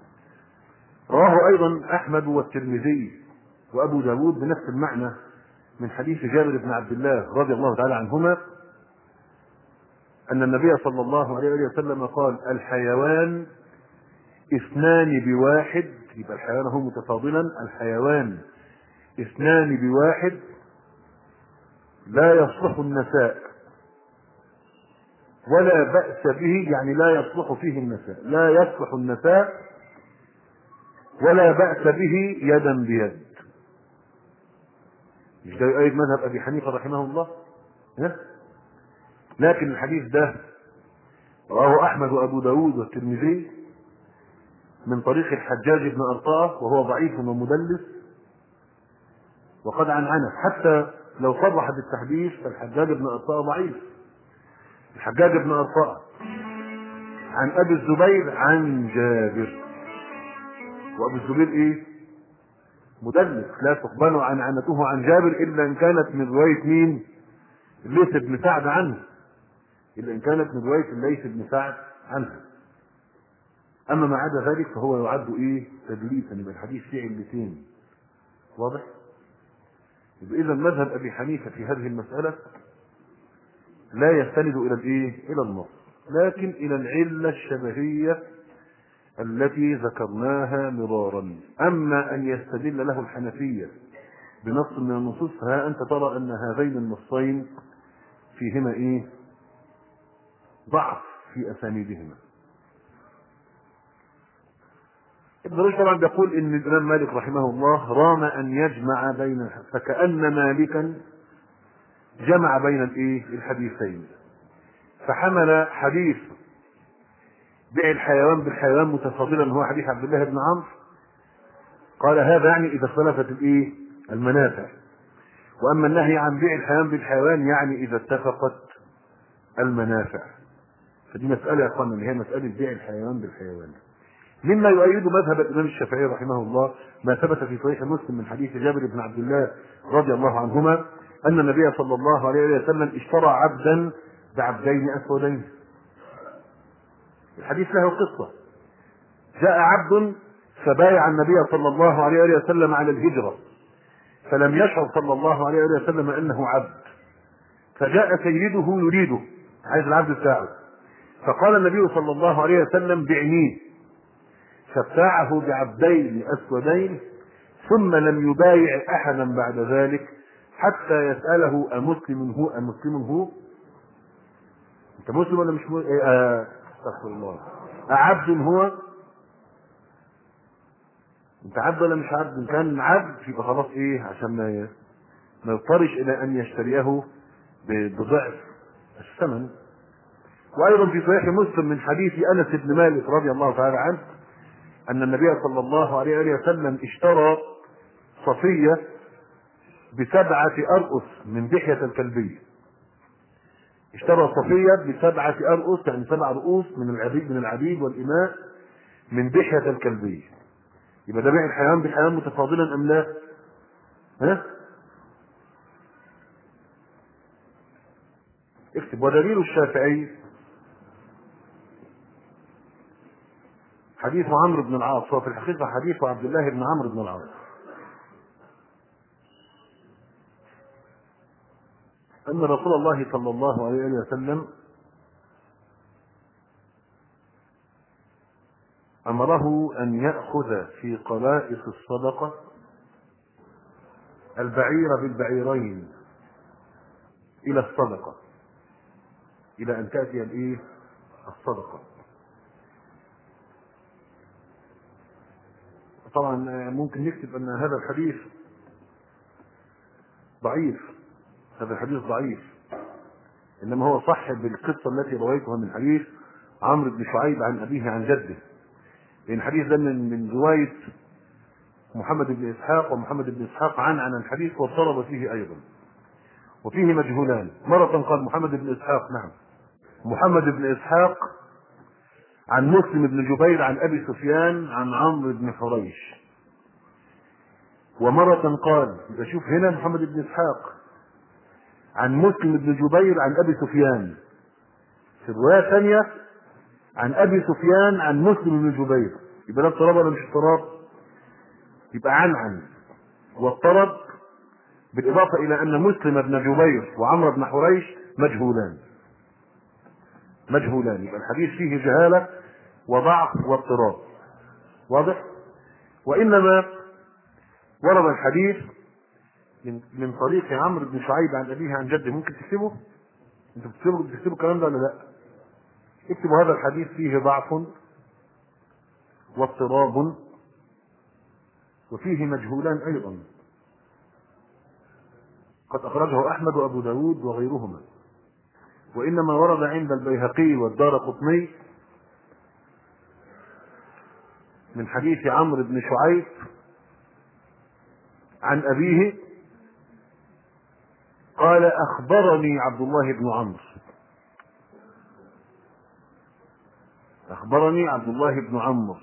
رواه ايضا احمد والترمذي وابو داود بنفس المعنى من حديث جابر بن عبد الله رضي الله تعالى عنهما أن النبي صلى الله عليه وسلم قال: الحيوان اثنان بواحد. يبقى الحيوان هو متفاضلا، الحيوان اثنان بواحد لا يصلح النساء ولا بأس به، يعني لا يصلح فيه النساء، لا يصلح النساء ولا بأس به يدا بيد. مش ده يؤيد مذهب أبي حنيفة رحمه الله؟ ها؟ لكن الحديث ده رواه أحمد وأبو داود والترمذي من طريق الحجاج بن أرطاة، وهو ضعيف ومدلس وقد عنعنه، حتى لو صرح بالتحديث فالحجاج بن أرطاة ضعيف. الحجاج بن أرطاة عن أبي الزبير عن جابر، وأبي الزبير إيه؟ مدلس، لا تقبل عنعنته عن جابر إلا إن كانت من رواية مين؟ الليث بن سعد عنه، إلا إن كانت من رواية الليث بن سعد عنه. أما ما عدا ذلك فهو يعد إيه؟ تدليسا، يبقى الحديث فيه علتين. واضح؟ يبقى إذا مذهب أبي حنيفة في هذه المسألة لا يستند إلى الإيه؟ إلى النص، لكن إلى العلة الشبهية التي ذكرناها مرارا. أما أن يستدل له الحنفية بنص من النصوص، فها أنت ترى أن هذين النصين فيهما إيه؟ ضعف في أسانيدهما. ابن رشد طبعا بيقول ان الامام مالك رحمه الله رام ان يجمع بين، فكأن مالكا جمع بين الايه؟ الحديثين، فحمل حديث بيع الحيوان بالحيوان متفاضلا هو حديث عبد الله بن عمرو، قال هذا يعني اذا اختلفت الايه؟ المنافع، واما النهي عن بيع الحيوان بالحيوان يعني اذا اتفقت المنافع. فدي مسألة يا اخوانا اللي هي مسألة بيع الحيوان بالحيوان. مما يؤيد مذهب الامام الشافعي رحمه الله ما ثبت في صحيح مسلم من حديث جابر بن عبد الله رضي الله عنهما ان النبي صلى الله عليه وسلم اشترى عبدا بعبدين اسودين. الحديث له قصه. جاء عبد فبايع النبي صلى الله عليه وسلم على الهجره، فلم يشعر صلى الله عليه وسلم انه عبد، فجاء سيده يريده، عايز العبد بتاعه، فقال النبي صلى الله عليه وسلم بعنيه، فابتاعه بعبدين اسودين، ثم لم يبايع احدا بعد ذلك حتى يسأله امسلم هو امسلم هو انت مسلم ولا مش مسلم؟ استغفر الله، اعبد هو؟ انت عبد ولا مش عبد؟ ان كان عبد يبقى خلاص ايه، عشان ما ما يضطرش الى ان يشتريه بضعف الثمن. وايضا في صحيح مسلم من حديث انس بن مالك رضي الله تعالى عنه ان النبي صلى الله عليه وسلم اشترى صفية بسبعة ارؤس من دحية الكلبية. اشترى صفية بسبعة ارؤس، يعني سبع رؤوس من العبيد من العبيد والاماء من دحية الكلبية. يبقى ده بيع الحيوان بالحيوان متفاضلا ام لا؟ ها؟ اكتب. ودليل الشافعي حديث عمرو بن العاص، هو في الحقيقة حديث عبد الله بن عمرو بن العاص، أن رسول الله صلى الله عليه وسلم أمره أن يأخذ في قلائص الصدقة البعير بالبعيرين إلى الصدقة، إلى أن تأتي الإيه؟ الصدقة. طبعا ممكن نكتب أن هذا الحديث ضعيف، هذا الحديث ضعيف، إنما هو صح بالقصة التي رويتها من حديث عمرو بن شعيب عن أبيه عن جده، لأن الحديث ده من من رواية محمد بن إسحاق، ومحمد بن إسحاق عن عن الحديث واضطرب فيه أيضا، وفيه مجهولان. مرة قال محمد بن إسحاق، نعم محمد بن إسحاق عن مسلم بن جبير عن أبي سفيان عن عمرو بن حريش، ومرة قال، بشوف هنا محمد بن إسحاق عن مسلم بن جبير عن أبي سفيان، في رواية ثانية عن أبي سفيان عن مسلم بن جبير. يبقى ده اضطراب ولا مش اضطراب؟ يبقى عن عن واضطرب بالإضافة إلى أن مسلم بن جبير وعمرو بن حريش مجهولان مجهولان يبقى الحديث فيه جهالة وضعف واضطراب. واضح؟ وإنما ورد الحديث من من طريق عمرو بن شعيب عن أبيه عن جده. ممكن تكتبوا؟ انتوا بتكتبوا بتكتبوا الكلام ده ولا لا؟ اكتبوا هذا الحديث فيه ضعف واضطراب وفيه مجهولان أيضا، قد أخرجه أحمد وأبو داود وغيرهما. وإنما ورد عند البيهقي والدارقطني من حديث عمرو بن شعيب عن أبيه قال أخبرني عبد الله بن عمرو أخبرني عبد الله بن عمرو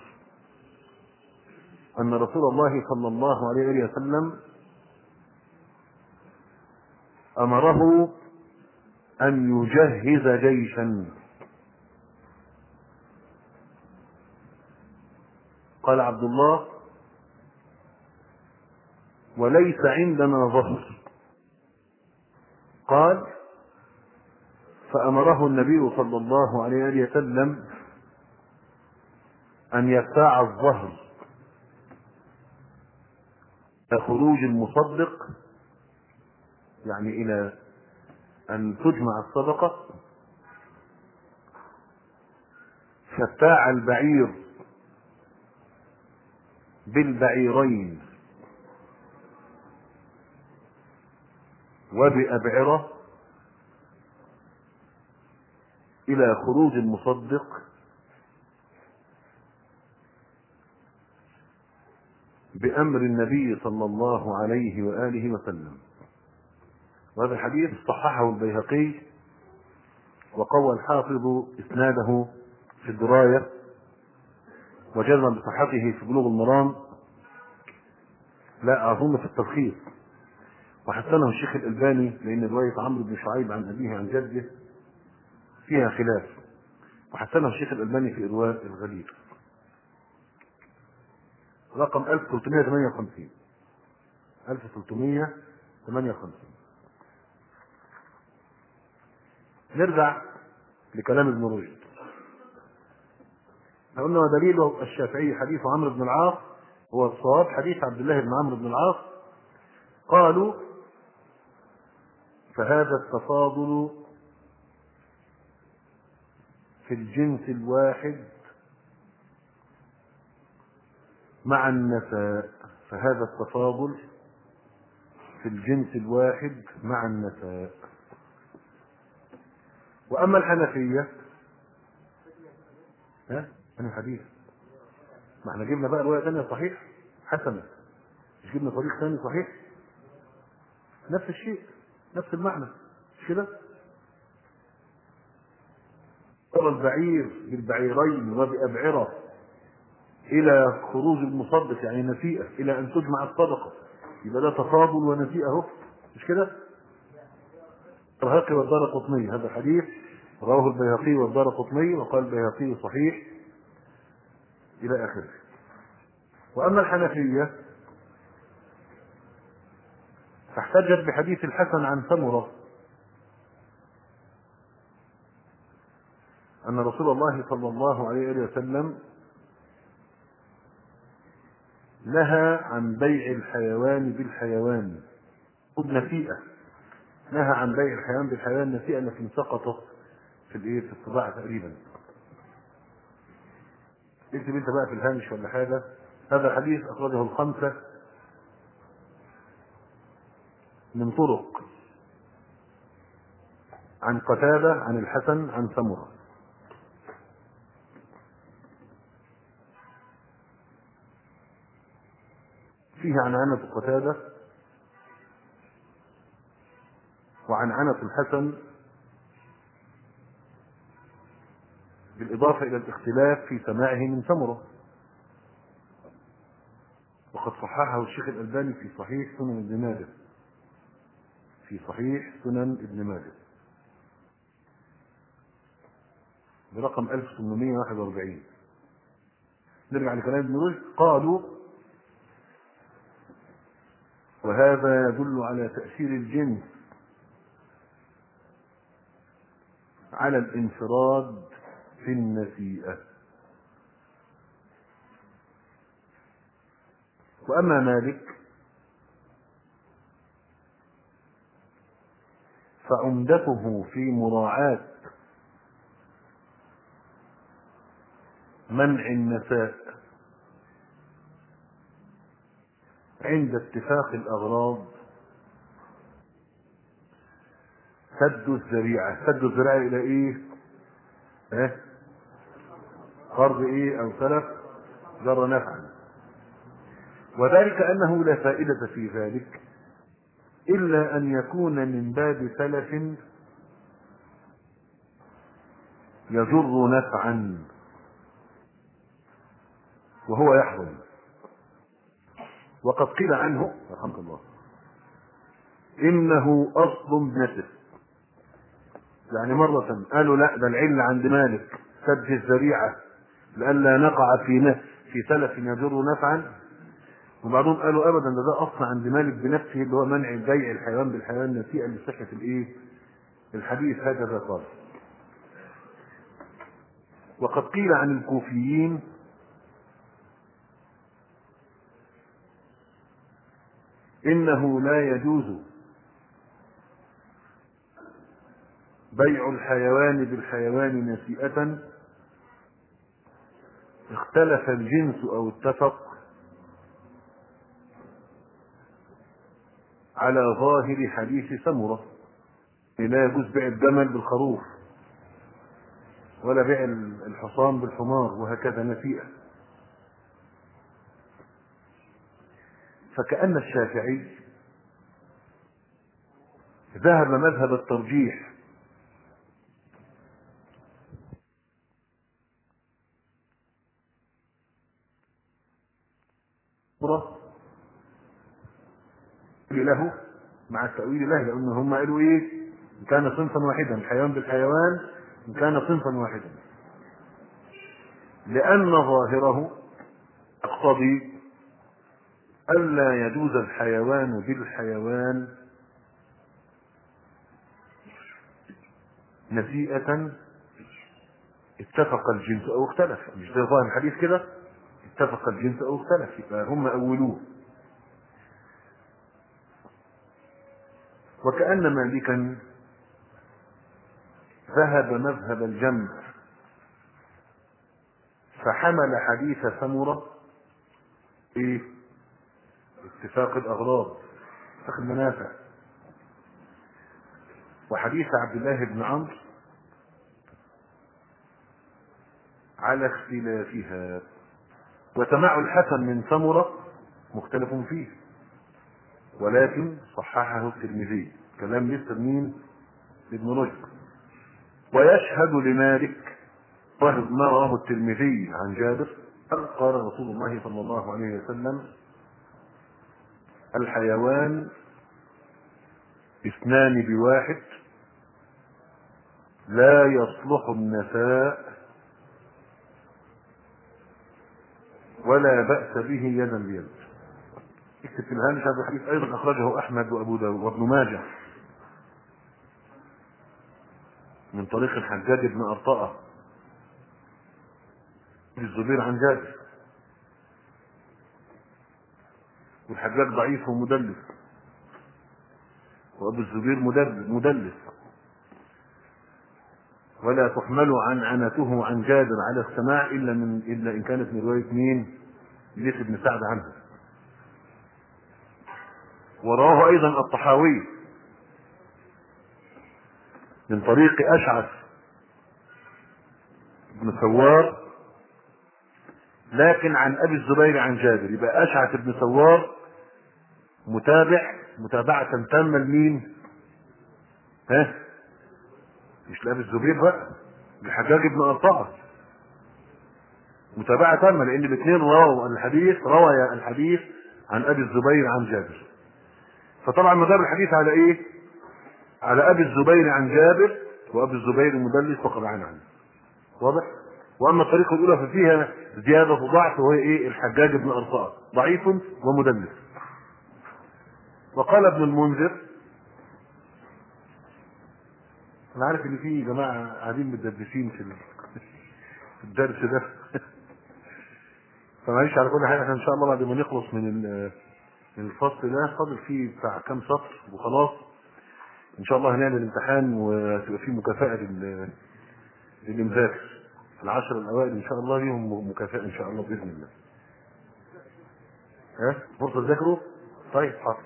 أن رسول الله صلى الله عليه وسلم أمره أن يجهز جيشا. قال عبد الله وليس عندنا ظهر. قال فأمره النبي صلى الله عليه وسلم أن يبتاع الظهر خروج المصدق، يعني إلى أن تجمع الصدقة، فابتاع البعير بالبعيرين وبأبعرة إلى خروج المصدق بأمر النبي صلى الله عليه وآله وسلم. وهذا الحديث صححه البيهقي وقوى الحافظ إسناده في الدراية وجزم بصحته في بلوغ المرام، لا أظن في التلخيص، وحسنه الشيخ الألباني لأن رواية عمرو بن شعيب عن أبيه عن جده فيها خلاف، وحسنه الشيخ الألباني في إرواء الغليل رقم ألف وثلاثمائة وثمانية وخمسين ألف وثلاثمائة وثمانية وخمسين. نرجع لكلام ابن رشد. قلنا ودليله الشافعي حديث عمرو بن العاص هو الصواب حديث عبد الله بن عمرو بن العاص. قالوا فهذا التفاضل في الجنس الواحد مع النساء فهذا التفاضل في الجنس الواحد مع النساء. وأما الحنفية ها أنا الحديث ما احنا جبنا بقى رواية ثانية صحيح حسنة، مش جبنا طريق ثاني صحيح نفس الشيء نفس المعنى مش كده؟ ترى البعير بالبعيرين وبأبعرة إلى خروج المصدق يعني نسيئة إلى أن تجمع الصدقة، يبقى ده تفاضل ونسيئة اهو مش كده؟ البيهقي والدارقطني هذا الحديث رواه البيهقي والدارقطني وقال البيهقي صحيح إلى آخره. وأما الحنفية فاحتجت بحديث الحسن عن سمرة أن رسول الله صلى الله عليه وسلم نهى عن بيع الحيوان بالحيوان نسيئة، نهى عن بيع الحيوان بالحيوان نسيئة لكن سقطت في الايه في الطباعة تقريبا. اكتب انت بقى في الهامش ولا حاجة. هذا الحديث أخرجه الخمسة من طرق عن قتادة عن الحسن عن سمرة. فيه عنعنة قتادة وعنعنة الحسن بالإضافة إلى الاختلاف في سماعه من سمرة، وقد صححه الشيخ الألباني في صحيح سنن ابن ماجه في صحيح سنن ابن ماجه برقم ألف وثمانمائة وواحد وأربعين. نرجع لكلام ابن رشد. قالوا وهذا يدل على تأثير الجنس على الانفراد في النسيئة. وأما مالك فعمدته في مراعاة منع النساء عند اتفاق الأغراض سد الذريعة. سد الذريعة إلى إيه؟ اه؟ قرض إيه أو سلف جر نفعا، وذلك أنه لا فائدة في ذلك إلا أن يكون من باب سلف يجر نفعا وهو يحرم. وقد قيل عنه رحمه الله إنه أصل نسف. يعني مرة قالوا لا، ده العلة عند مالك سد الذريعة لئلا نقع في في سلف يجر نفعا، وبعضهم قالوا ابدا ده ده اصل عند مالك بنفسه اللي هو منع بيع الحيوان بالحيوان نسيئا لصحة الايه؟ الحديث. هكذا قال. وقد قيل عن الكوفيين انه لا يجوز بيع الحيوان بالحيوان نسيئة اختلف الجنس او اتفق على ظاهر حديث سمرة. لا يجوز بيع الجمل بالخروف ولا بيع الحصان بالحمار وهكذا نسيئة. فكأن الشافعي ذهب مذهب الترجيح له مع التأويل له، لأن هم قالوا إيه؟ إن كان صنفا واحدا الحيوان بالحيوان إن كان صنفا واحدا، لأن ظاهره يقتضي ألا يجوز الحيوان بالحيوان نسيئة اتفق الجنس أو اختلف. مش ده ظاهر الحديث كده؟ اتفق الجنس أو اختلف، يبقى هم أولوه. وكأن مالكا ذهب مذهب الجمع فحمل حديث سمرة ايه؟ اتفاق الاغراض، اتفاق المنافع، وحديث عبد الله بن عمرو على اختلافها. وسماع الحسن من سمرة مختلف فيه، ولكن صححه الترمذي، كلام لسه مين؟ ابن رشد. ويشهد لمالك ما رواه الترمذي عن جابر قال رسول الله صلى الله عليه وسلم الحيوان اثنان بواحد لا يصلح النساء ولا بأس به يدا بيد. اكتب في الهامش هذا الحديث ايضا اخرجه احمد وابو داود وابن ماجه من طريق الحجاج بن ارطاء الزبير عن جابر. والحجاج ضعيف ومدلس، وابو الزبير مدلس، ولا تحمل عن عنته عن جابر على السماع الا من الا ان كانت من روايه مين؟ ليث بن سعد عنه. ورواه ايضا الطحاوي من طريق اشعث بن سوار لكن عن ابي الزبير عن جابر. يبقى اشعث بن سوار متابع متابعة تامة لمين؟ ها؟ مش لابي الزبير بقى، الحجاج بن ارطاء متابعة تامة، لان الاثنين رووا الحديث روى الحديث عن ابي الزبير عن جابر. فطبعا مدار الحديث على ايه؟ على ابي الزبير عن جابر، وابي الزبير مدلس فقد عن عنه. واضح؟ واما الطريقة الاولى ففيها زيادة ضعف، وهي ايه؟ الحجاج بن ارطاء ضعيف ومدلس. وقال ابن المنذر، انا عارف ان في جماعه قاعدين متدبسين في الدرس ده فمعيش على كل حاجه، ان شاء الله بعد ما نخلص من من الفصل ده فاضل فيه بتاع كام سطر وخلاص ان شاء الله هنعمل امتحان وتبقى فيه مكافاه لل للي مذاكر. العشر الاوائل ان شاء الله ليهم مكافاه ان شاء الله باذن الله. ها فرصه تذاكروا؟ طيب حاضر.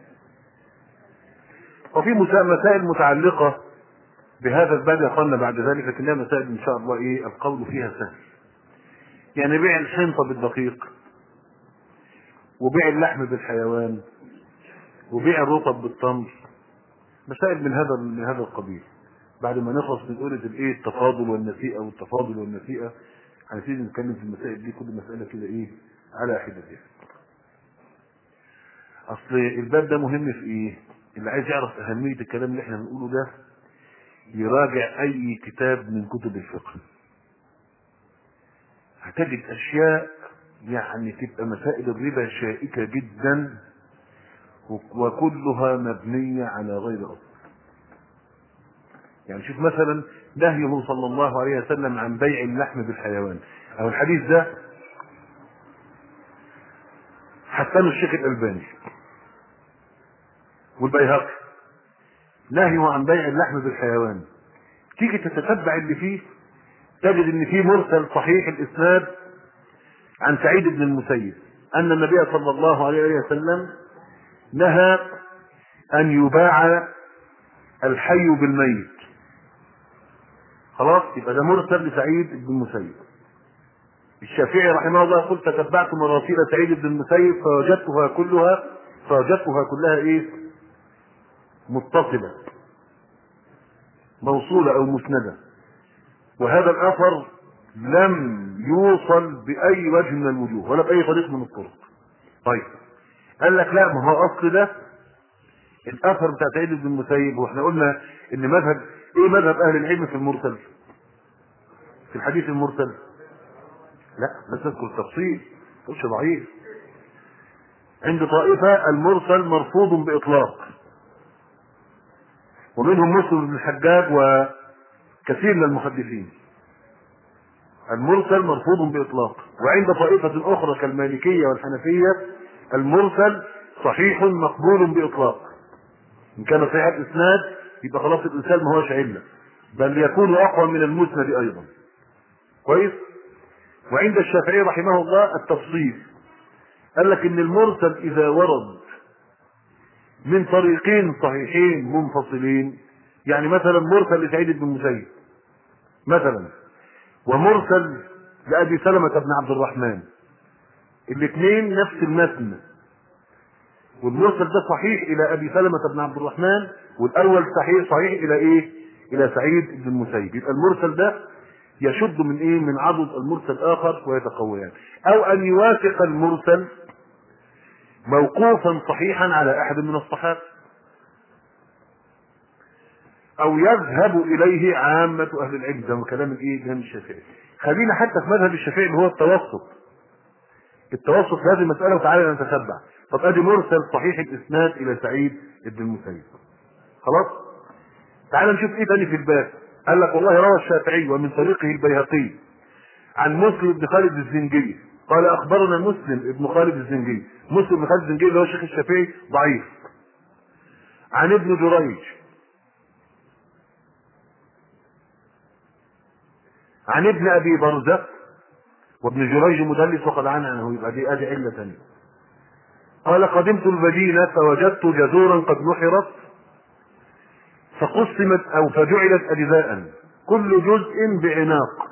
وفي مسائل متعلقه بهذا الباب يقولنا بعد ذلك، لكنها مسائل ان شاء الله ايه القول فيها سهل. يعني بيع الحنطه بالدقيق، وبيع اللحم بالحيوان، وبيع الرطب بالتمر، مسائل من هذا من هذا القبيل. بعد ما نخلص من قولة الايه التفاضل والنسيئه والتفاضل والنسيئه هنبتدي نتكلم في المسائل دي، كل مساله كده ايه على حدتها. اصل الباب ده مهم في ايه؟ اللي عايز يعرف اهميه الكلام اللي احنا بنقوله ده يراجع اي كتاب من كتب الفقه، هتجد اشياء يعني تبقى مسائل الربا شائكه جدا وكلها مبنيه على غير اصل. يعني شوف مثلا نهيه صلى الله عليه وسلم عن بيع اللحم بالحيوان، او الحديث ده حسنه الشيخ الالباني والبيهقي، نهيه عن بيع اللحم بالحيوان. تيجي تتتبع اللي فيه تجد ان فيه مرسل صحيح الاسناد عن سعيد بن المسيب ان النبي صلى الله عليه وسلم نهى ان يباع الحي بالميت. خلاص يبقى ده مرسل لسعيد بن المسيب. الشافعي رحمه الله يقول تتبعت مراسيل سعيد بن المسيب فوجدتها كلها فوجدتها كلها ايه متصله موصوله او مسنده، وهذا الاثر لم يوصل باي وجه من الوجوه ولا باي طريق من الطرق. طيب قال لك لا، ما هو اصل ده الاثر بتاع سعيد بن المسيب، واحنا قلنا ان مذهب ايه مذهب اهل العلم في المرسل، في الحديث المرسل؟ لا بس اذكر التفصيل مش ضعيف. عند طائفه المرسل مرفوض باطلاق، ومنهم مسلم بن الحجاج وكثير من المحدثين. المرسل مرفوض باطلاق. وعند طائفه اخرى كالمالكيه والحنفيه المرسل صحيح مقبول باطلاق. ان كان صحيح الاسناد يبقى خلاص الارسال ما هوش عله، بل يكون اقوى من المسند ايضا. كويس. وعند الشافعي رحمه الله التفصيل، قال لك ان المرسل اذا ورد من طريقين صحيحين منفصلين، يعني مثلا مرسل لسعيد بن المسيب مثلا ومرسل لابي سلمة بن عبد الرحمن، الاثنين نفس المتن، والمرسل ده صحيح الى ابي سلمة بن عبد الرحمن، والاول صحيح صحيح الى ايه الى سعيد بن المسيب. يبقى المرسل ده يشد من ايه من عضد المرسل الاخر ويتقويان، او ان يوافق المرسل موقوفا صحيحا على احد من الصحابه، او يذهب اليه عامه اهل العلم. ده كلام الايه كلام الشافعي. خلينا حتى في مذهب الشافعي اللي هو التوسط. التوسط في هذه المساله وتعالى نتتبع. طب ادي مرسل صحيح الاسناد الى سعيد بن المسيب. خلاص تعالى نشوف ايه تاني في الباب. قال لك والله روى الشافعي ومن طريقه البيهقي عن مسلم بن خالد الزنجي قال اخبرنا مسلم بن خالد الزنجي. مسلم بن خالد الزنجي اللي هو شيخ الشافعي ضعيف. عن ابن جريج عن ابن ابي برزة، وابن جريج مدلس وقد عن عنه، يبقى دي ادي عله ثانيه. قال قدمت المدينه فوجدت جزورا قد نحرت فقسمت او فجعلت اجزاء كل جزء بعناق.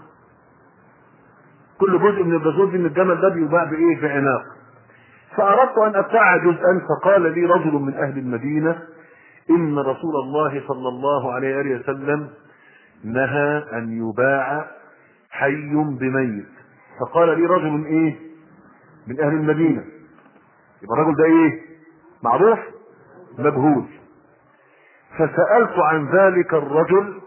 كل جزء من الجزور من الجمل ده بيباع بايه؟ بعناق. فاردت ان ابتاع جزءا فقال لي رجل من اهل المدينه ان رسول الله صلى الله عليه وسلم نهى ان يباع حي بميت. فقال لي رجل ايه من اهل المدينه، يبقى الرجل ده ايه معروف مجهول. فسألت عن ذلك الرجل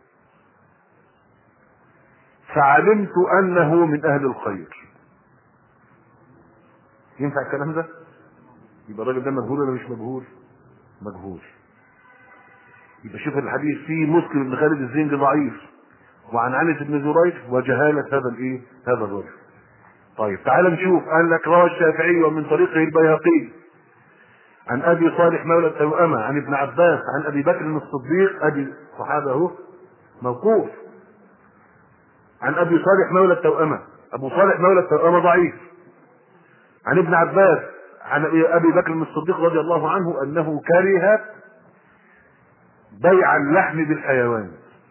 فعلمت انه من اهل الخير. ينفع الكلام ده؟ يبقى الراجل ده مجهول ولا مش مجهول؟ مجهول. يبقى شوف الحديث فيه مسلم بن خالد الزنجي ضعيف، وعن انس بن زريج وجهاله هذا الايه؟ هذا الرجل. طيب تعال نشوف. قال لك روى الشافعي ومن طريقه البيهقي عن ابي صالح مولى التوأمة عن ابن عباس عن ابي بكر الصديق، ابي صحابه موقوف، عن ابي صالح مولى التوأمة. ابو صالح مولى التوأمة ضعيف. عن ابن عباس عن ابي بكر الصديق رضي الله عنه انه كره بيع اللحم بالحيوان.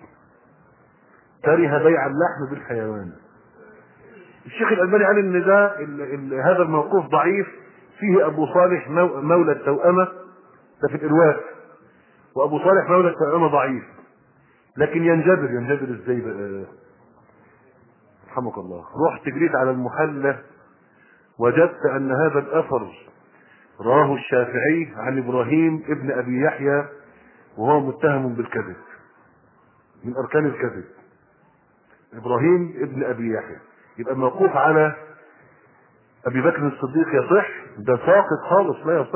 كره بيع اللحم بالحيوان. الشيخ الألباني قال ان ده ال ال هذا الموقوف ضعيف، فيه ابو صالح مولى التوأمة، ده في الإرواء، وابو صالح مولى التوأمة ضعيف، لكن ينجبر. ينجبر ازاي بقى؟ رحمك الله. رحت جريت على المحلى وجدت ان هذا الاثر رواه الشافعي عن ابراهيم ابن ابي يحيى وهو متهم بالكذب، من اركان الكذب ابراهيم ابن ابي يحيى. يبقى الموقوف على ابي بكر الصديق يصح؟ ده ساقط خالص، لا يصح.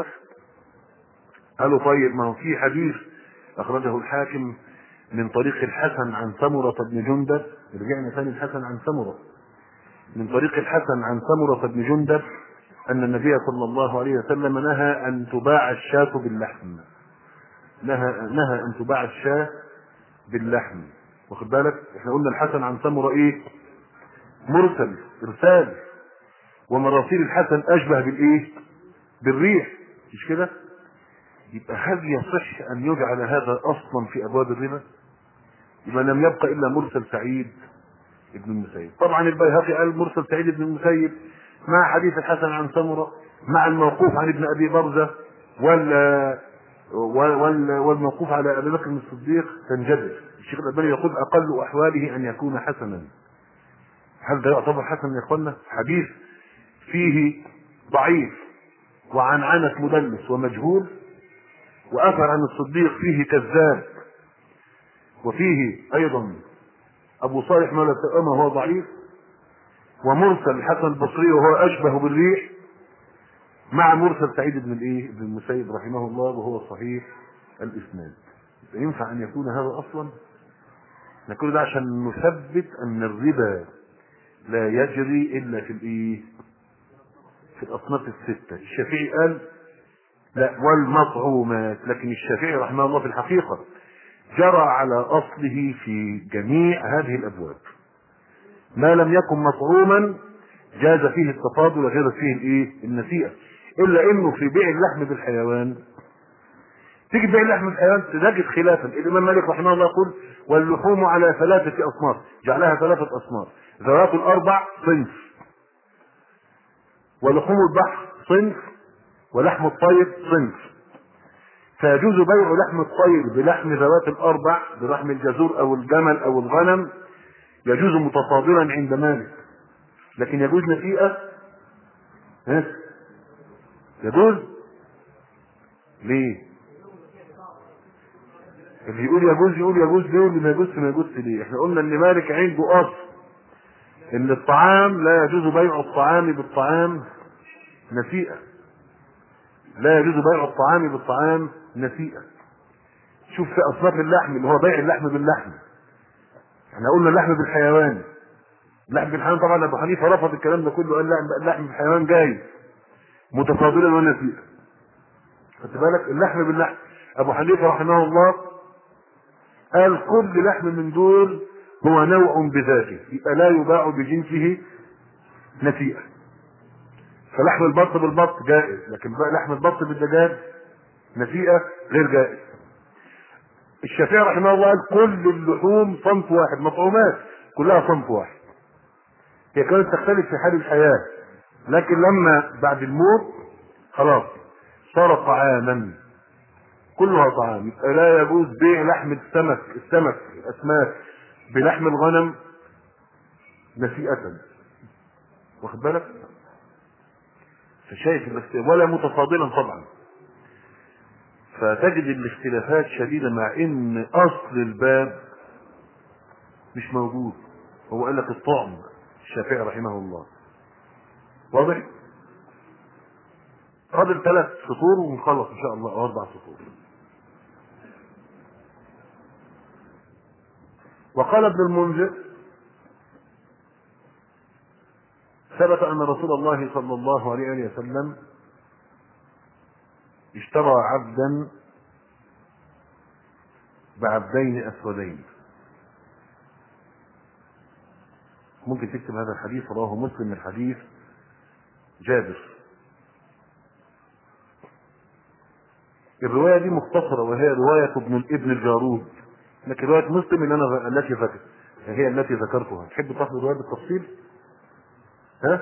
قالوا طيب ما هو في حديث اخرجه الحاكم من طريق الحسن عن سمرة بن جندب. رجعنا ثاني الحسن عن سمرة، من طريق الحسن عن سمرة بن جندب ان النبي صلى الله عليه وسلم نهى ان تباع الشاة باللحم. نهى نهى ان تباع الشاة باللحم. واخد بالك؟ احنا قلنا الحسن عن سمرة ايه؟ مرسل، ارسال، ومراسيل الحسن اشبه بالايه؟ بالريح، مش كده؟ يبقى هل يصح ان يجعل هذا اصلا في ابواب الربا؟ يبقى لم يبقى الا مرسل سعيد ابن المسيب. طبعا البيهقي قال مرسل سعيد ابن المسيب مع حديث الحسن عن سمرة مع الموقوف عن ابن ابي برزة وال وال والموقوف على ابي بكر الصديق تنجبر. الشيخ الألباني يقول اقل احواله ان يكون حسنا. هل ده يعتبر حسن يا اخوانا؟ حديث فيه ضعيف وعن عنة مدلس ومجهول، واثر عن الصديق فيه كذاب، وفيه ايضا ابو صالح مولى التوأمة وهو ضعيف، ومرسل الحسن البصري وهو اشبه بالريح، مع مرسل سعيد بن الايه؟ ابن المسيب رحمه الله وهو صحيح الاسناد. ينفع ان يكون هذا اصلا؟ نقول ده عشان نثبت ان الربا لا يجري الا في الايه؟ في الاصناف الستة. الشافعي قال لا والمطعومات، لكن الشافعي رحمه الله في الحقيقة جرى على اصله في جميع هذه الابواب. ما لم يكن مطعوما جاز فيه التفاضل وجاز فيه الايه؟ النسيئة. الا انه في بيع اللحم بالحيوان، تيجي بيع اللحم بالحيوان تجد خلافا. الامام مالك رحمه الله يقول واللحوم على ثلاثة اصناف، جعلها ثلاثة اصناف: ذوات الاربع صنف، ولحوم البحر صنف، ولحم الطير صنف. فيجوز بيع لحم الطير بلحم ذوات الاربع، بلحم الجزور او الجمل او الغنم، يجوز متفاضلا عند مالك. لكن يجوز نسيئة؟ ها؟ يجوز؟ ليه؟ اللي يقول يجوز يقول يجوز ليه، واللي ما يجوزش ما يجوزش ليه؟ احنا قلنا ان مالك عنده اصل ان الطعام لا يجوز بيع الطعام بالطعام نسيئة. لا يجوز بيع الطعام بالطعام نسيئة. شوف في اصناف اللحم اللي هو بيع اللحم باللحم. احنا قلنا اللحم بالحيوان. اللحم بالحيوان طبعا ابو حنيفه رفض الكلام ده كله، قال لا اللحم بالحيوان جاي متفاضلا ونسيئة. خدت بالك؟ اللحم باللحم ابو حنيفه رحمه الله قال كل لحم من دول هو نوع بذاته، يبقى لا يباع بجنسه نسيئة. فلحم البط بالبط جائز، لكن بقى لحم البط بالدجاج نسيئة غير جائز. الشافعي رحمه الله قال كل اللحوم صنف واحد، مطعومات كلها صنف واحد. هي كانت تختلف في حال الحياة، لكن لما بعد الموت خلاص صارت طعاما، كلها طعام. يبقى لا يجوز بيع لحم السمك السمك الاسماك بلحم الغنم نسيئة. واخد بالك؟ فشايف بس ولا متفاضلا طبعا. فتجد الاختلافات شديدة مع ان اصل الباب مش موجود. هو قال لك الطعم، الشافعي رحمه الله. واضح؟ فاضل ثلاث سطور ونخلص ان شاء الله، او اربع سطور. وقال ابن المنذر: ثبت ان رسول الله صلى الله عليه وسلم اشترى عبدا بعبدين اسودين. ممكن تكتب هذا الحديث، رواه مسلم من حديث جابر. الرواية دي مختصرة وهي رواية ابن ابن الجارود، لكن رواية مسلم اللي انا التي ذكرت هي التي ذكرتها. تحب تاخذ الرواية بالتفصيل؟ ها؟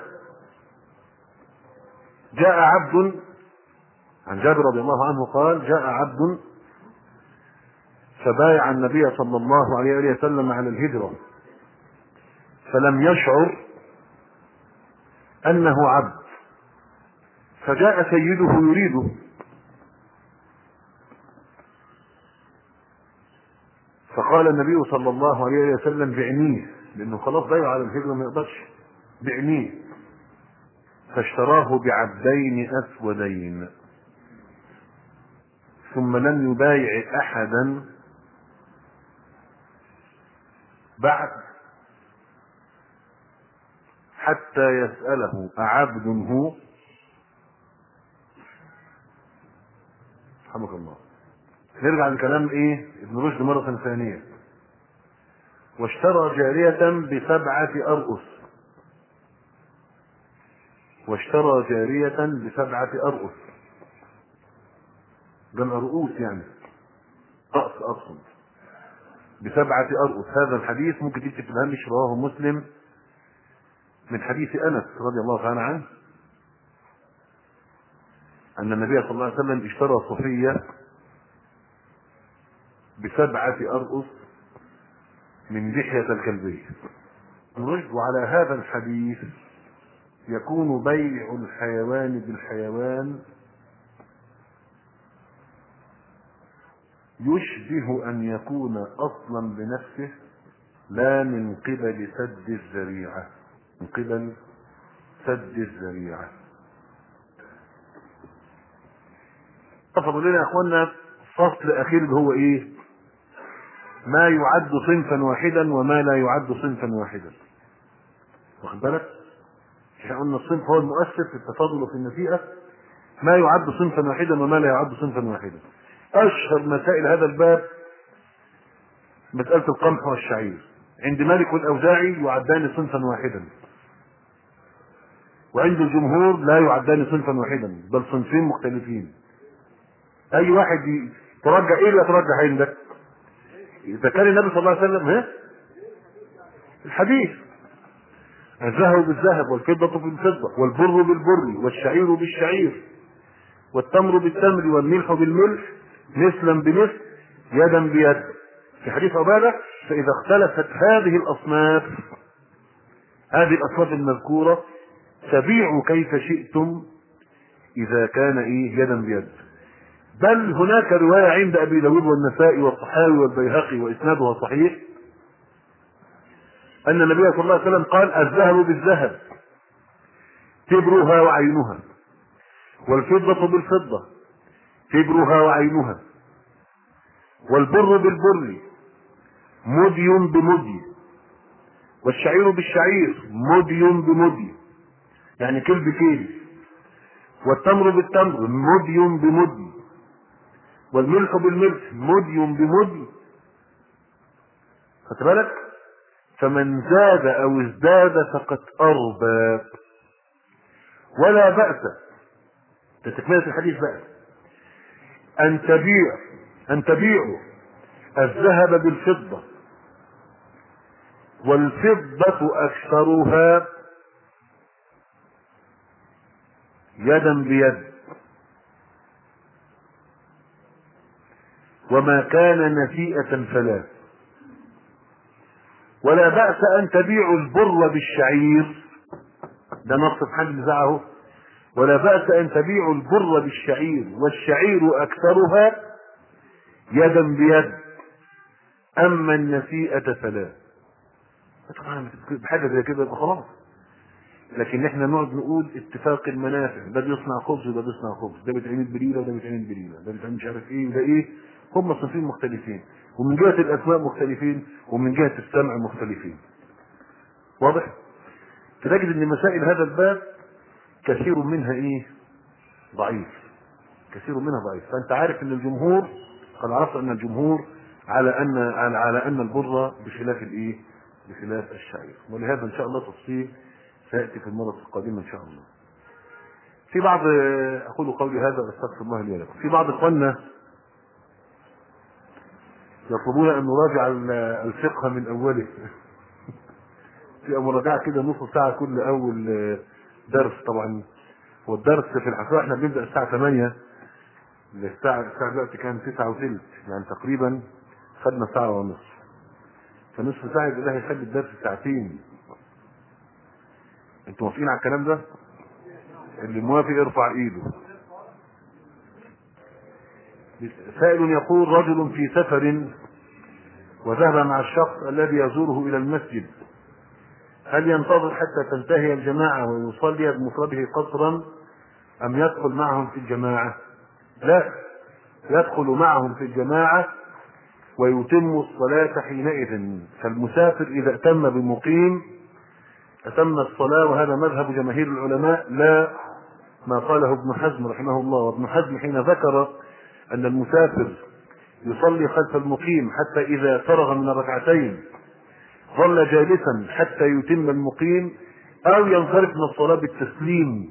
جاء عبد عن جابر رضي الله عنه قال: جاء عبد فبايع النبي صلى الله عليه وسلم على الهجرة، فلم يشعر انه عبد، فجاء سيده يريده، فقال النبي صلى الله عليه وسلم: بعنيه، لانه خلاص بايع على الهجرة ما يقدرش، بعنيه. فاشتراه بعبدين اسودين، ثم لم يبايع احدا بعد حتى يسأله: أعبد هو؟ رحمك الله. نرجع لكلام ايه ابن رشد مرة ثانية. واشترى جارية بسبعة أرؤس، واشترى جارية بسبعة أرؤس، جمع رؤوس يعني رأس أصلا، بسبعة أرؤس. هذا الحديث ممكن تكتب في الهامش: رواه مسلم من حديث أنس رضي الله تعالى عنه أن النبي صلى الله عليه وسلم اشترى صفية بسبعة أرؤس من دحية الكلبية. وعلى هذا الحديث يكون بيع الحيوان بالحيوان يشبه أن يكون أصلا بنفسه، لا من قبل سد الذريعة، من قبل سد الذريعة. فضل لنا يا اخوانا فصل اخير اللي هو ايه؟ ما يعد صنفا واحدا وما لا يعد صنفا واحدا. واخد بالك؟ احنا قلنا الصنف هو المؤثر في التفاضل وفي النسيئة، ما يعد صنفا واحدا وما لا يعد صنفا واحدا. اشهر مسائل هذا الباب مسألة القمح والشعير، عند مالك والاوزاعي يعدان صنفا واحدا، وعند الجمهور لا يعدان صنفا واحدا بل صنفين مختلفين. اي واحد ترجع ايه اللي يترجح عندك؟ اذا كان النبي صلى الله عليه وسلم ها الحديث: الذهب بالذهب والفضة بالفضة والبر بالبر والشعير بالشعير والتمر بالتمر والملح بالملح مثلا بمثل يدا بيد. في حديث عبادة: فإذا اختلفت هذه الأصناف هذه الأصناف المذكورة فبيعوا كيف شئتم إذا كان إيه يدا بيد. بل هناك رواية عند أبي داود والنسائي والطحاوي والبيهقي وإسنادها صحيح أن النبي صلى الله عليه وسلم قال: الذهب بالذهب تبرها وعينها، والفضة بالفضة تبرها وعينها، والبر بالبر مدي بمدي، والشعير بالشعير مدي بمدي يعني كيل بكيل، والتمر بالتمر مدي بمدي، والملح بالملح مدي بمدي. خدت بالك؟ فمن زاد او ازداد فقد اربى. ولا بأس، تكملة الحديث بقى، ان تبيع ان تبيعوا الذهب بالفضة والفضة اكثرها يدا بيد، وما كان نسيئة فلا. ولا بأس ان تبيعوا البر بالشعير، ده نص في حد نزعه: ولا بأس ان تبيعوا البر بالشعير والشعير اكثرها يدا بيد، اما النسيئة فلا. طبعا بحاجة زي كده يبقى خلاص لكن احنا نقعد نقول اتفاق المنافع، ده بيصنع خبز وده بيصنع خبز، ده بيتعمل بليله وده بيتعمل بليله، ده بيتعمل مش عارف ايه وده ايه. هم صنفين مختلفين، ومن جهه الاسماء مختلفين، ومن جهه السمع مختلفين. واضح؟ تجد ان مسائل هذا الباب كثير منها ايه؟ ضعيف. كثير منها ضعيف. فانت عارف ان الجمهور، قد عرفت ان الجمهور على ان على, على ان البر بخلاف الايه؟ بخلاف الشعير. ولهذا ان شاء الله تفصيل سياتي في المره القادمه ان شاء الله. في بعض، اقول قولي هذا واستغفر الله لي ولكم، في بعض اخواننا يطلبون ان نراجع الفقه من اوله. في مراجعه كده نص ساعه كل اول درس. طبعا هو الدرس في الحقيقه احنا بنبدا الساعه ثمانية، الساعه الساعه دلوقتي كان تسعة وثلث، يعني تقريبا خدنا ساعه ونصف. فنصف ساعه يبقى ده هيخلي الدرس ساعتين. انتوا موافقين على الكلام ده؟ اللي موافق يرفع ايده. سائل يقول: رجل في سفر وذهب مع الشخص الذي يزوره الى المسجد، هل ينتظر حتى تنتهي الجماعة ويصلي بمفرده قصرا ام يدخل معهم في الجماعة؟ لا، يدخل معهم في الجماعة ويتم الصلاة حينئذ. فالمسافر اذا اتم بمقيم اتم الصلاة، وهذا مذهب جماهير العلماء، لا ما قاله ابن حزم رحمه الله. وابن حزم حين ذكر ان المسافر يصلي خلف المقيم حتى اذا فرغ من الركعتين ظل جالسا حتى يتم المقيم او ينصرف من الصلاة بالتسليم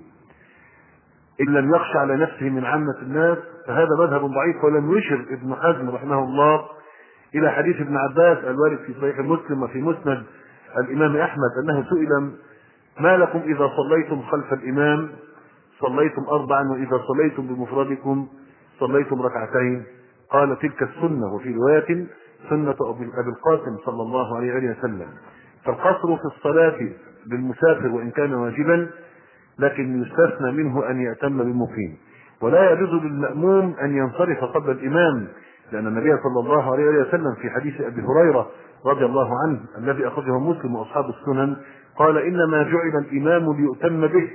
ان لم يخشى على نفسه من عامة الناس، فهذا مذهب ضعيف. ولم يشر ابن حزم رحمه الله الى حديث ابن عباس الوارد في صحيح مسلم وفي مسند الامام احمد انه سئل: ما لكم اذا صليتم خلف الامام صليتم اربعا واذا صليتم بمفردكم صليتم ركعتين؟ قال: تلك السنة. وفي رواية: سنة ابي القاسم صلى الله عليه وسلم. فالقصر في الصلاة للمسافر وان كان واجبا، لكن يستثنى منه ان يأتم بالمقيم. ولا يجوز للمأموم ان ينصرف قبل الامام، لان النبي صلى الله عليه وسلم في حديث ابي هريرة رضي الله عنه الذي اخرجه مسلم واصحاب السنن قال: انما جعل الامام ليؤتم به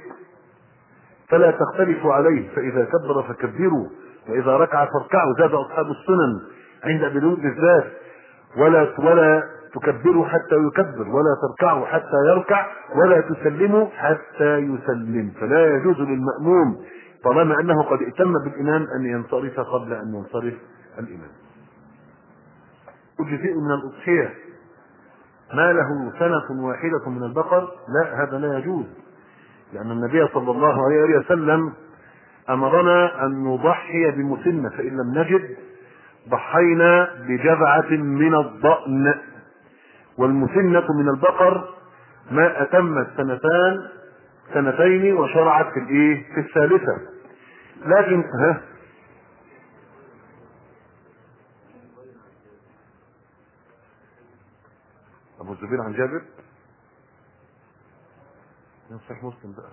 فلا تختلفوا عليه، فاذا كبر فكبروا واذا ركع فاركعوا. زاد اصحاب السنن عند ابي داود بالذات: ولا ولا تكبروا حتى يكبر، ولا تركعوا حتى يركع، ولا تسلموا حتى يسلم. فلا يجوز للمأموم طالما انه قد ائتم بالامام ان ينصرف قبل ان ينصرف الامام. كل شيء من الاضحية ما له سنة واحدة من البقر، لا، هذا لا يجوز، لأن النبي صلى الله عليه وسلم أمرنا أن نضحي بمسنة، فإن لم نجد ضحينا بجذعة من الضأن. والمسنة من البقر ما أتمت سنتان سنتين وشرعت في الإيه؟ في الثالثة. لكن ها أبو الزبير عن جابر صحيح مسلم بقى.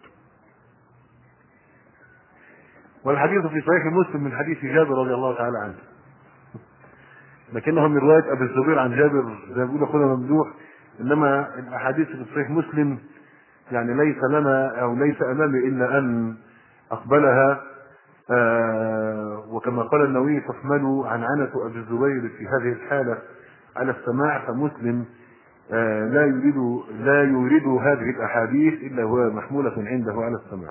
والحديث في صحيح مسلم من حديث جابر رضي الله تعالى عنه، لكنه من رواية أبي الزبير عن جابر زي ما بيقول أخونا ممدوح. إنما الأحاديث في صحيح مسلم يعني ليس لنا أو ليس أمامي إلا أن أقبلها. آه وكما قال النووي: تحمل عنعنة أبي الزبير في هذه الحالة على السماع، فمسلم آه لا يريد لا يريد هذه الأحاديث إلا هو محمولة عنده على السماع.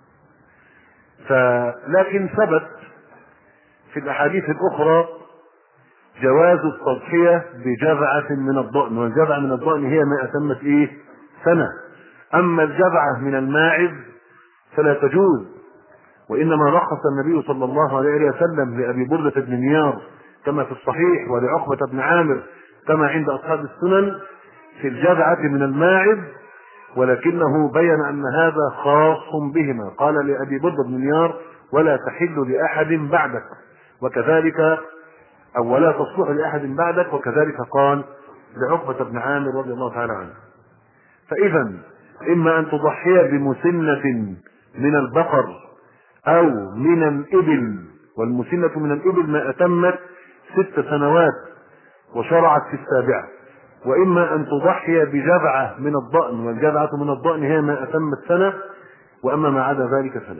فلكن ثبت في الأحاديث الأخرى جواز التضحية بجذعة من الضأن، والجذعة من الضأن هي ما أتمت إيه؟ سنة. أما الجذعة من الماعز فلا تجوز، وإنما رخص النبي صلى الله عليه وسلم لأبي بردة بن نيار كما في الصحيح، ولعقبة بن عامر كما عند أصحاب السنن في الجذعة من الماعز، ولكنه بين أن هذا خاص بهما. قال لأبي بردة بن نيار: ولا تحل لأحد بعدك، وكذلك أو ولا تصلح لأحد بعدك، وكذلك قال لعقبة بن عامر رضي الله تعالى عنه. فإذا إما أن تضحي بمسنة من البقر أو من الإبل، والمسنة من الإبل ما أتمت ست سنوات وشرعت في السابعة، وإما أن تضحي بجذعة من الضأن، والجذعة من الضأن هي ما أتمت سنة، وأما ما عدا ذلك فلا.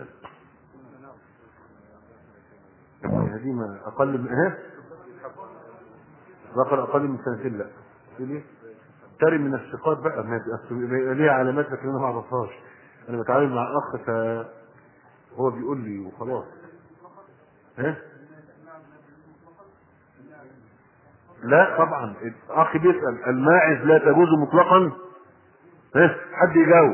هذه ما أقل من ها بقر أقل من سنتين لا تري من الثقات بقى، ما ليها علامات لكن أنا ما أعرفهاش. أنا بتعامل مع أخ فهو بيقول لي وخلاص. ها لا طبعا اخي بيسأل الماعز لا تجوز مطلقا. ها حد يجاوب،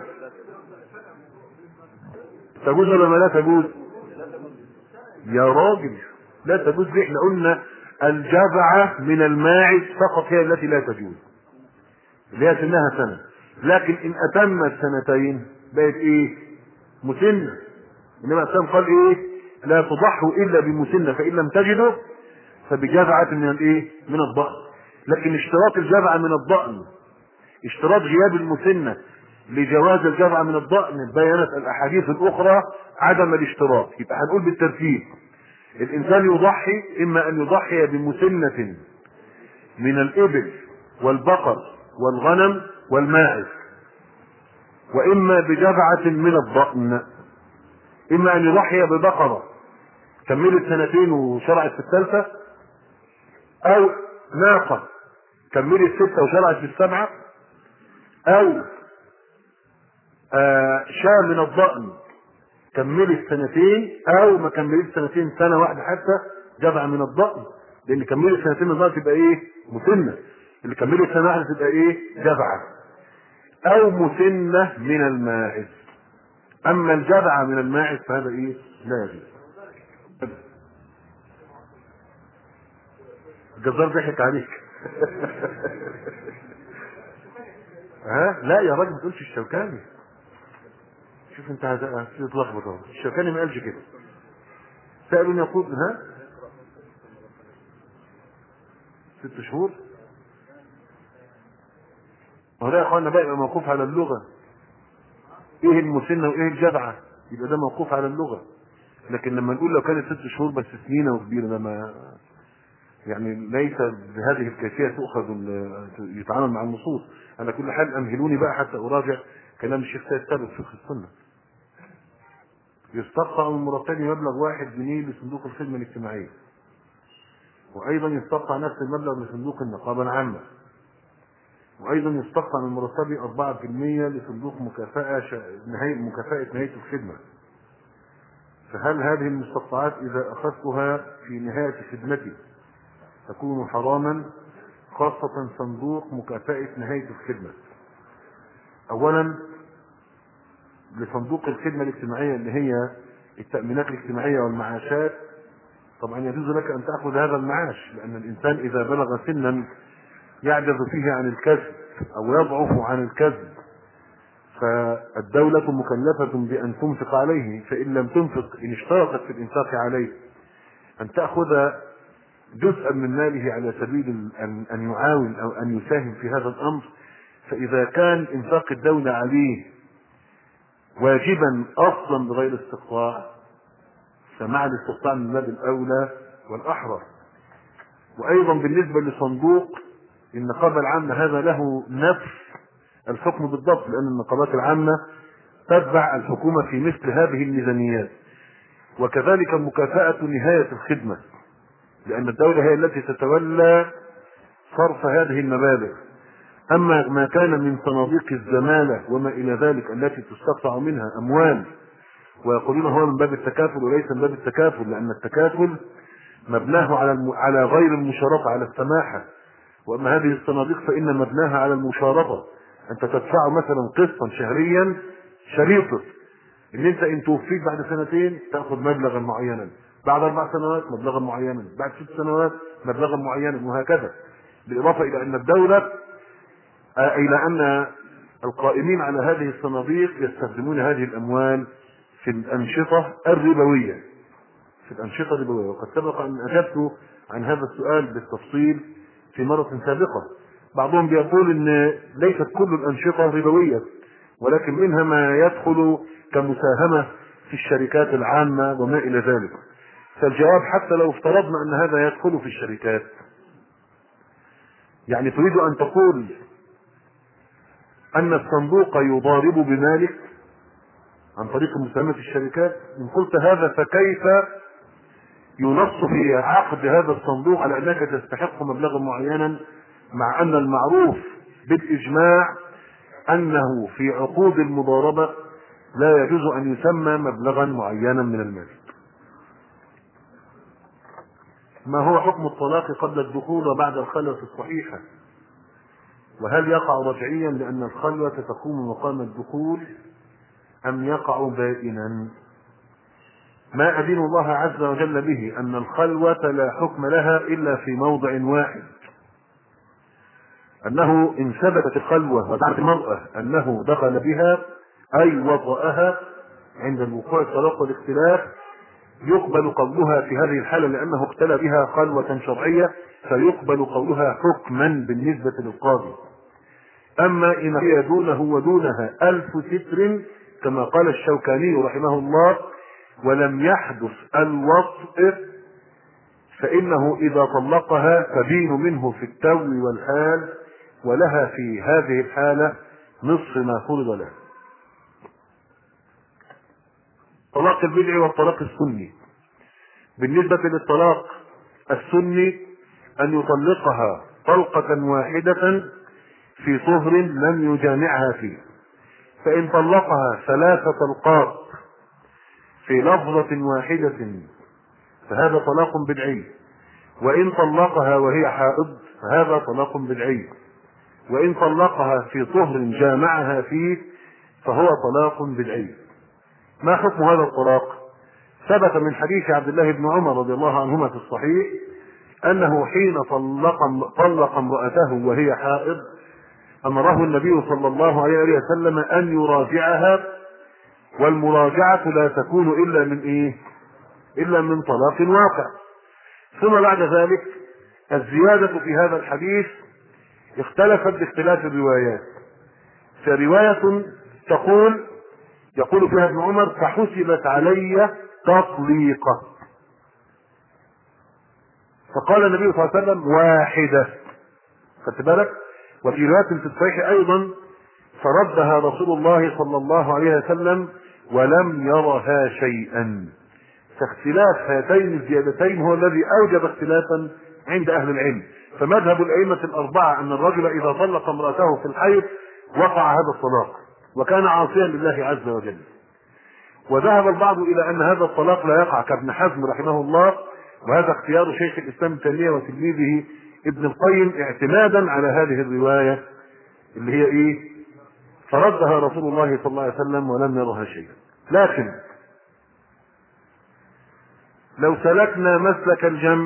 تجوز ولا ما لا تجوز؟ يا راجل لا تجوز ليه؟ احنا قلنا الجذعة من الماعز فقط هي التي لا تجوز، اللي هي سنها سنة، لكن ان اتمت سنتين بقت ايه؟ مسنة. انما الاسلام قال ايه؟ لا تضحوا الا بمسنة، فان لم تجدوا فبجذعة من الايه؟ من الضأن. لكن اشتراط الجذعة من الضأن، اشتراط غياب المسنة لجواز الجذعة من الضأن بينت الاحاديث الاخرى عدم الاشتراط. يبقى هنقول بالترتيب: الانسان يضحي اما ان يضحي بمسنة من الابل والبقر والغنم والماعز، واما بجذعة من الضأن. اما ان يضحي ببقرة كملت سنتين وشرعت في الثالثة، او ناقة كملت ستة وشرعت في السبعة، او آه شاة من الضأن كملت سنتين، او ما كملت سنتين سنة واحدة حتى جذعة من الضأن، لان كملت سنتين من الضأن تبقى ايه؟ مسنة. اللي كملت سنة واحدة تبقى ايه؟ جذعة. او مسنة من الماعز. اما الجذعة من الماعز فهذا ايه؟ لا يجوز. الجزار ضحك عليك. ها لا يا راجل ما تقولش الشوكاني. شوف انت هتتلخبط اهو. الشوكاني ما قالش كده. سألون يقول ها ست شهور. ولا يا اخوانا بقى يبقى موقوف على اللغة. ايه المسنة وايه الجذعة؟ يبقى ده موقوف على اللغة. لكن لما نقول لو كانت ست شهور بس سنينة وكبيرة ده ما يعني ليس بهذه الكيفية تؤخذ يتعامل مع النصوص. على كل حال امهلوني بقى حتى اراجع كلام الشيخ سيد ثابت في فقه السنة. يستقطع من مرتبه مبلغ واحد جنيه لصندوق الخدمة الاجتماعية، وايضا يستقطع نفس المبلغ لصندوق النقابة العامة، وايضا يستقطع من مرتبه أربعة بالمئة لصندوق مكافأة ش... نهاية مكافأة نهاية الخدمة. فهل هذه المستقطعات اذا اخذتها في نهاية خدمتي تكون حراما، خاصة صندوق مكافأة نهاية الخدمة؟ اولا لصندوق الخدمة الاجتماعية اللي هي التأمينات الاجتماعية والمعاشات، طبعا يجوز لك ان تأخذ هذا المعاش، لان الانسان اذا بلغ سنا يعجز فيه عن الكسب او يضعف عن الكسب فالدولة مكلفة بان تنفق عليه، فان لم تنفق ان اشترطت في الانفاق عليه ان تأخذ جزءا من ماله على سبيل ان يعاون او ان يساهم في هذا الامر، فاذا كان انفاق الدولة عليه واجبا اصلا بغير استقطاع فمع الاستقطاع من باب الاولى والاحرى. وايضا بالنسبة لصندوق النقابة العامة هذا له نفس الحكم بالضبط، لان النقابات العامة تتبع الحكومة في مثل هذه الميزانيات. وكذلك مكافأة نهاية الخدمة، لان الدولة هي التي تتولى صرف هذه المبالغ. اما ما كان من صناديق الزمالة وما الى ذلك التي تستقطع منها اموال، ويقولون هو من باب التكافل وليس من باب التكافل، لان التكافل مبناه على الم... على غير المشارطة، على السماحة. واما هذه الصناديق فان مبناها على المشارطة. انت تدفع مثلا قسطا شهريا شريطة ان انت ان توفيت بعد سنتين تاخذ مبلغا معينا، بعد اربع سنوات مبلغا معينا، بعد ست سنوات مبلغا معينا، وهكذا. بالاضافة الى ان الدولة الى ان القائمين على هذه الصناديق يستخدمون هذه الاموال في الانشطة الربوية، في الانشطة الربوية. وقد سبق ان اجبت عن هذا السؤال بالتفصيل في مرة سابقة. بعضهم بيقول ان ليست كل الانشطة ربوية، ولكن منها ما يدخل كمساهمة في الشركات العامة وما الى ذلك. فالجواب حتى لو افترضنا ان هذا يدخل في الشركات يعني تريد أن تقول أن الصندوق يضارب بمالك عن طريق مساهمة الشركات؟ إن قلت هذا فكيف ينص في عقد هذا الصندوق على أنك تستحق مبلغا معينا، مع أن المعروف بالإجماع أنه في عقود المضاربة لا يجوز أن يسمى مبلغا معينا من المال. ما هو حكم الطلاق قبل الدخول وبعد الخلوة الصحيحة؟ وهل يقع رجعيا لأن الخلوة تقوم مقام الدخول أم يقع بائنا؟ ما أدين الله عز وجل به أن الخلوة لا حكم لها إلا في موضع واحد، أنه إن ثبتت الخلوة وتعرف المرأة أنه دخل بها أي وطأها عند الوقوع الطلاق والاختلاف يقبل قولها في هذه الحالة لأنه اختلى بها خلوة شرعية، فيقبل قولها حكما بالنسبة للقاضي. أما إن هي دونه ودونها ألف ستر كما قال الشوكاني رحمه الله ولم يحدث الوطء فإنه إذا طلقها تبين منه في التو والحال، ولها في هذه الحالة نصف ما فرض له. طلاق البدع والطلاق السني. بالنسبة للطلاق السني أن يطلقها طلقة واحدة في طهر لم يجامعها فيه، فإن طلقها ثلاث طلقات في لفظة واحدة فهذا طلاق بدعي، وإن طلقها وهي حائض فهذا طلاق بدعي، وإن طلقها في طهر جامعها فيه فهو طلاق بدعي. ما حكم هذا الطلاق؟ ثبت من حديث عبد الله بن عمر رضي الله عنهما في الصحيح أنه حين طلق طلق امرأته وهي حائض أمره النبي صلى الله عليه وسلم أن يراجعها، والمراجعة لا تكون إلا من إيه؟ إلا من طلاق واقع. ثم بعد ذلك الزيادة في هذا الحديث اختلفت باختلاف الروايات. فرواية تقول يقول فيها ابن عمر فحسبت علي تطليقة، فقال النبي صلى الله عليه وسلم واحدة، خدت بالك؟ وفي رواية في الصحيح أيضا فردها رسول الله صلى الله عليه وسلم ولم يرها شيئا. فاختلاف هاتين الزيادتين هو الذي أوجب اختلافا عند أهل العلم. فمذهب الأئمة الأربعة أن الرجل إذا طلق امرأته في الحيض وقع هذا الطلاق وكان عاصيا لله عز وجل. وذهب البعض إلى أن هذا الطلاق لا يقع كابن حزم رحمه الله، وهذا اختيار شيخ الإسلام ابن تيمية وتلميذه ابن القيم اعتمادا على هذه الرواية اللي هي إيه؟ فردها رسول الله صلى الله عليه وسلم ولم يرها شيئا. لكن لو سلكنا مسلك الجمع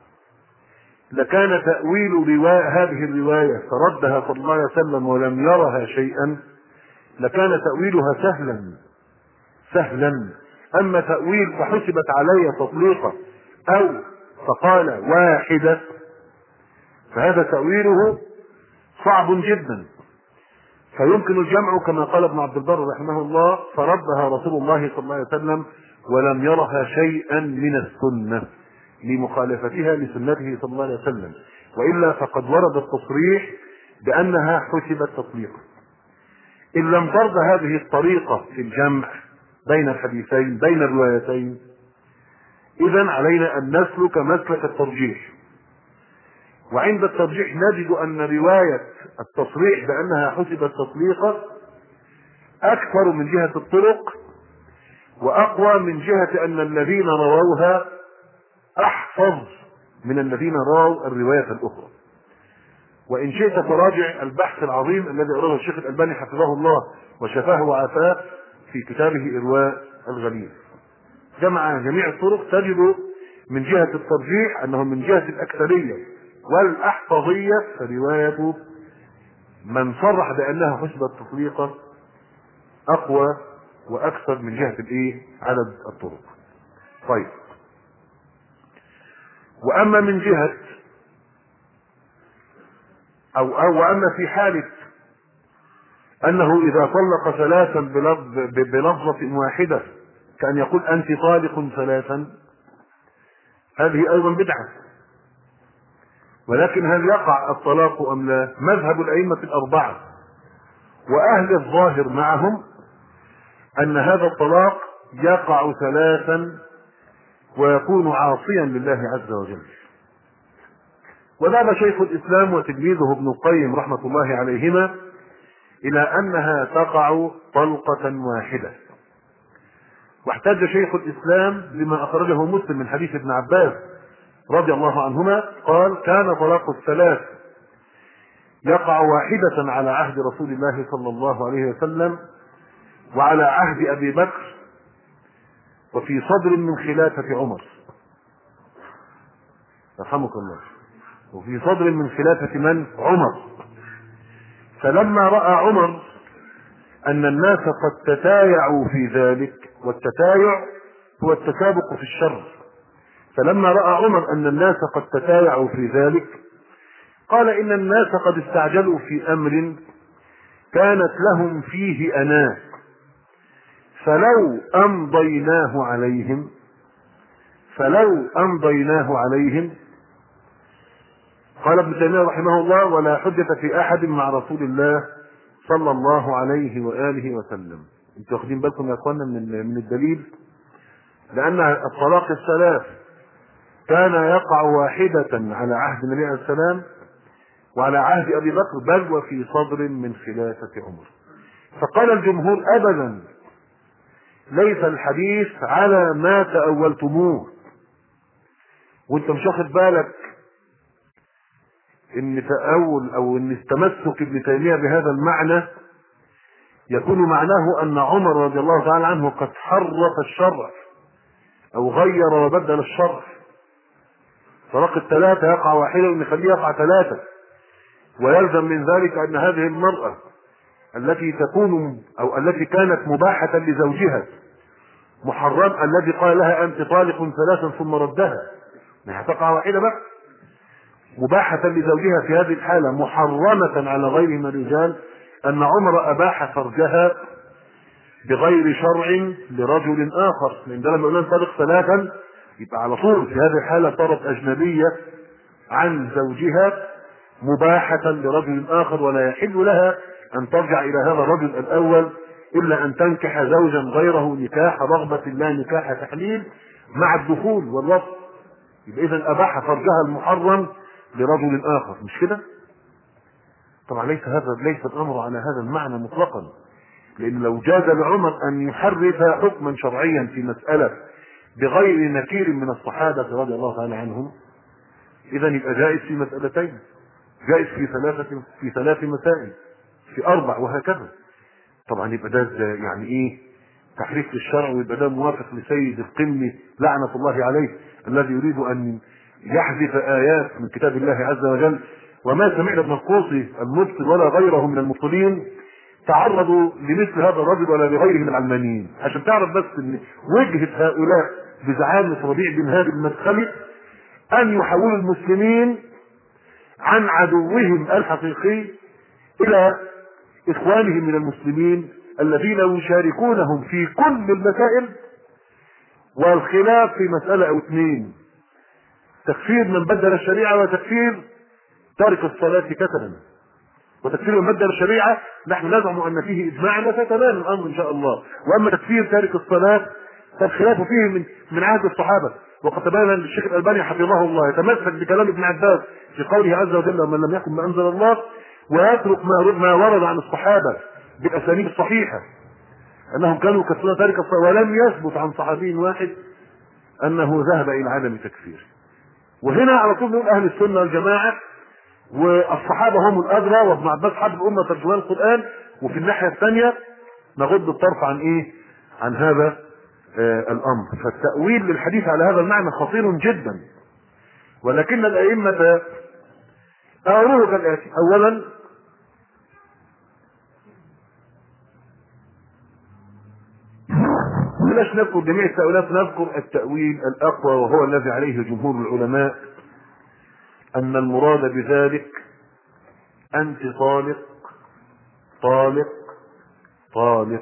لكان تأويل رواية هذه الرواية فردها صلى الله عليه وسلم ولم يرها شيئا لكان تأويلها سهلا سهلا. أما تأويل فحسبت علي تطليقة أو فقال واحدة فهذا تأويله صعب جدا، فيمكن الجمع كما قال ابن عبد البر رحمه الله فردها رسول الله صلى الله عليه وسلم ولم يرها شيئا من السنة لمخالفتها لسنته صلى الله عليه وسلم، وإلا فقد ورد التصريح بأنها حسبت تطليقا. إن لم ترد هذه الطريقة في الجمع بين الحديثين بين الروايتين إذن علينا أن نسلك مسلك الترجيح. وعند الترجيح نجد أن رواية التصريح بأنها حسبت تطليقا أكثر من جهة الطرق وأقوى من جهة أن الذين رووها أحفظ من الذين رووا الرواية الأخرى. وإن شئت تراجع البحث العظيم الذي أراه الشيخ الألباني حفظه الله وشفاه وعافاه في كتابه إرواء الغليل، جمع جميع الطرق تجد من جهة الترجيح أنه من جهة الأكثرية والأحفظية فرواية من صرح بأنها حسبت تطليقا أقوى وأكثر من جهة الإيه؟ عدد الطرق. طيب، وأما من جهة أو أو وأما في حالة أنه إذا طلق ثلاثا بلفظة واحدة كأن يقول أنت طالق ثلاثا، هذه أيضا بدعة. ولكن هل يقع الطلاق أم لا؟ مذهب الأئمة الأربعة وأهل الظاهر معهم أن هذا الطلاق يقع ثلاثا ويكون عاصيا لله عز وجل. وذهب شيخ الإسلام وتلميذه ابن القيم رحمة الله عليهما إلى أنها تقع طلقة واحدة. واحتج شيخ الإسلام بما أخرجه مسلم من حديث ابن عباس رضي الله عنهما قال: كان طلاق الثلاث يقع واحدة على عهد رسول الله صلى الله عليه وسلم وعلى عهد أبي بكر وفي صدر من خلافة عمر رحمك الله، وفي صدر من خلافة من؟ عمر. فلما رأى عمر أن الناس قد تتايعوا في ذلك، والتتايع هو التسابق في الشر، فلما رأى عمر أن الناس قد تتايعوا في ذلك قال: إن الناس قد استعجلوا في أمر كانت لهم فيه أناة، فلو أمضيناه عليهم فلو أمضيناه عليهم قال ابن تيمية رحمه الله: ولا حجة في أحد مع رسول الله صلى الله عليه وآله وسلم. انتوا واخدين بالكم يا اخوانا من من الدليل؟ لأن الطلاق الثلاث كان يقع واحدة على عهد النبي عليه السلام وعلى عهد أبي بكر، بل وفي صدر من خلافة عمر. فقال الجمهور: أبدا، ليس الحديث على ما تأولتموه. وانت مش واخد بالك ان تأول او ان التمسك ابن تيمية بهذا المعنى يكون معناه ان عمر رضي الله تعالى عنه قد حرف الشرع او غير وبدل الشرع. طلاق الثلاثة يقع واحدة ونخليه يقع ثلاثة، ويلزم من ذلك ان هذه المرأة التي تكون او التي كانت مباحة لزوجها محرم الذي قال لها انت طالق ثلاثا ثم ردها، ما هتقع واحدة بقى، مباحة لزوجها في هذه الحالة محرمة على غيره من الرجال، أن عمر أباح فرجها بغير شرع لرجل آخر. لأن لما يقولون طلق ثلاثا يبقى على طول في هذه الحالة صارت أجنبية عن زوجها مباحة لرجل آخر، ولا يحل لها أن ترجع إلى هذا الرجل الأول إلا أن تنكح زوجا غيره نكاح رغبة لا نكاح تحليل مع الدخول والوصف. يبقى إذا أباح فرجها المحرم لرجل آخر، مش كده؟ طبعا ليس هذا ليس الأمر على هذا المعنى مطلقا، لأن لو جاز لعمر أن يحرف حكما شرعيا في مسألة بغير نكير من الصحابة رضي الله تعالى عنهم، إذا يبقى جائز في مسألتين، جائز في ثلاثة في ثلاث مسائل، في أربع، وهكذا. طبعا يبقى ده يعني إيه؟ تحريف للشرع، ويبقى ده موافق لسيد القمي لعنة الله عليه الذي يريد أن يحذف آيات من كتاب الله عز وجل. وما سمعنا ابن القوصي المبطل ولا غيره من المبطلين تعرضوا لمثل هذا الرجل ولا لغيره من العلمانيين، عشان تعرف بس ان وجهة هؤلاء بزعامة ربيع بن هادي المدخلي ان يحولوا المسلمين عن عدوهم الحقيقي الى اخوانهم من المسلمين الذين يشاركونهم في كل المسائل، والخلاف في مسألة او اثنين: تكفير من بدل الشريعة، وتكفير تارك الصلاة كتبا. وتكفير من بدل الشريعة نحن نزعم ان فيه اجماع وسيتبين الامر ان شاء الله، واما تكفير تارك الصلاة فالخلاف فيه من من عهد الصحابة. وقد تبين الشيخ الألباني حفظه الله يتمسك بكلام ابن عباس في قوله عز وجل: ومن لم يكن ما انزل الله، ويترك ما ورد عن الصحابة بالاسانيد الصحيحة انهم كانوا يكفرون تارك الصلاة، ولم يثبت عن صحابي واحد انه ذهب الى عدم تكفير. وهنا على طول نقول اهل السنة والجماعة والصحابة هم الادرى، وابن عباس حب الامة ترجمان القرآن. وفي الناحية الثانية نغض الطرف عن ايه؟ عن هذا آه الامر. فالتأويل للحديث على هذا المعنى خطير جدا، ولكن الائمة أوروه كالآتي: اولا بلاش نذكر جميع التأويلات، نذكر التأويل الأقوى وهو الذي عليه جمهور العلماء، أن المراد بذلك أنت طالق طالق طالق،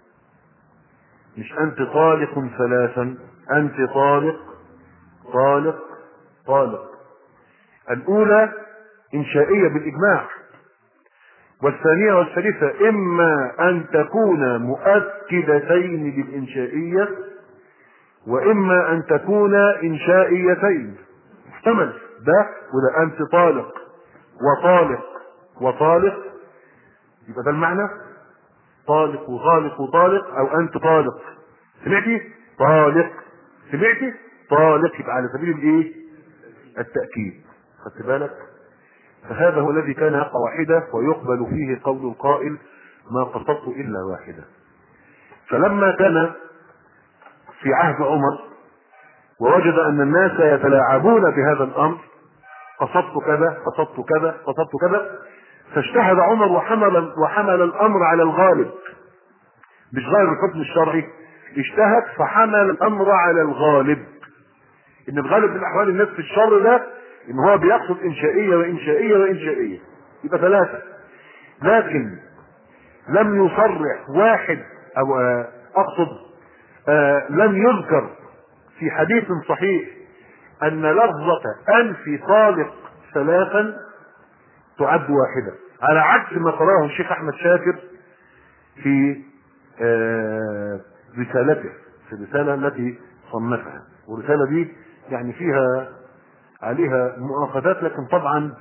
مش أنت طالق ثلاثا، أنت طالق طالق طالق. الأولى إنشائية بالإجماع، والثانية والثالثة إما أن تكون مؤكدتين بالإنشائية وإما أن تكون إنشائيتين. محتمل ده وده، أنت طالق وطالق وطالق، يبقى ده المعنى، طالق وطالق وطالق، أو أنت طالق سمعتي طالق سمعتي طالق، يبقى على سبيل الإيه؟ التأكيد. خدت بالك؟ فهذا هو الذي كان يقع واحدة ويقبل فيه قول القائل ما قصدت إلا واحدة. فلما كان في عهد عمر ووجد أن الناس يتلاعبون بهذا الأمر، قصدت كذا قصدت كذا قصدت كذا، فاجتهد عمر وحمل وحمل الأمر على الغالب، مش غير الحكم الشرعي، اجتهد فحمل الأمر على الغالب، إن الغالب من أحوال الناس في الشر ده إن هو بيقصد إنشائية وإنشائية وإنشائية، يبقى ثلاثة. لكن لم يصرح واحد، أو أقصد آه لم يذكر في حديث صحيح أن لفظة أنفي طالق ثلاثا تعد واحدة، على عكس ما قرأه الشيخ أحمد شاكر في آه رسالته، في الرسالة التي صنفها، والرسالة دي يعني فيها عليها مؤاخذات، لكن طبعا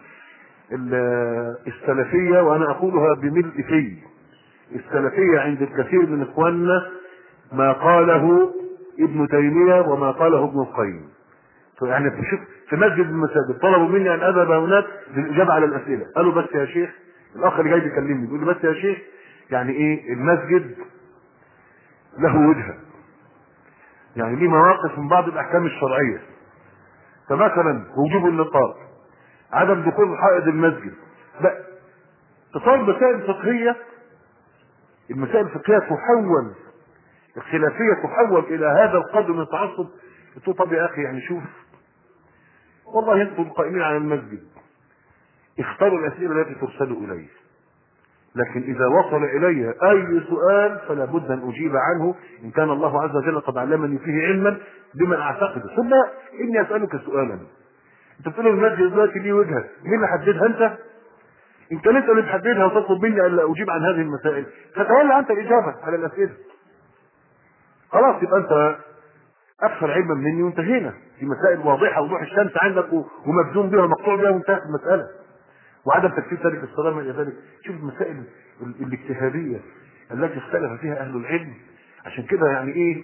السلفية، وأنا أقولها بملء في السلفية عند الكثير من إخواننا ما قاله ابن تيمية وما قاله ابن القيم. يعني في في مسجد المساجد طلبوا مني أن أذهب هناك للإجابة على الأسئلة، قالوا بس يا شيخ، الأخ اللي جاي بيكلمني بيقول لي بس يا شيخ يعني إيه المسجد له وجهة، يعني ليه مواقف من بعض الأحكام الشرعية، فمثلا وجوب النقاب، عدم دخول حائض المسجد، لا تصور مسائل فقهية، المسائل الفقهية تحول، الخلافية تحول إلى هذا القدر من التعصب. قلت له طب يا أخي يعني شوف، والله انتم القائمين على المسجد اختاروا الأسئلة التي ترسل إليه، لكن إذا وصل إلي أي سؤال فلا بد أن أجيب عنه إن كان الله عز وجل قد علمني فيه علما بما أعتقد. ثم إني أسألك سؤالا، أنت بتقول المسجد دلوقتي ليه وجهة، مين اللي حددها؟ أنت أنت أنت اللي محددها وتطلب مني ألا أجيب عن هذه المسائل، فتولى أنت الإجابة على الأسئلة. خلاص يبقى أنت أكثر علما مني وانتهينا، في مسائل واضحة وضوح الشمس عندك ومجزوم بها ومقطوع بها وانتهت المسألة. وعدم تكفير تارك الصلاة من ذلك. شوف المسائل الاجتهادية التي اختلف فيها أهل العلم. عشان كده يعني إيه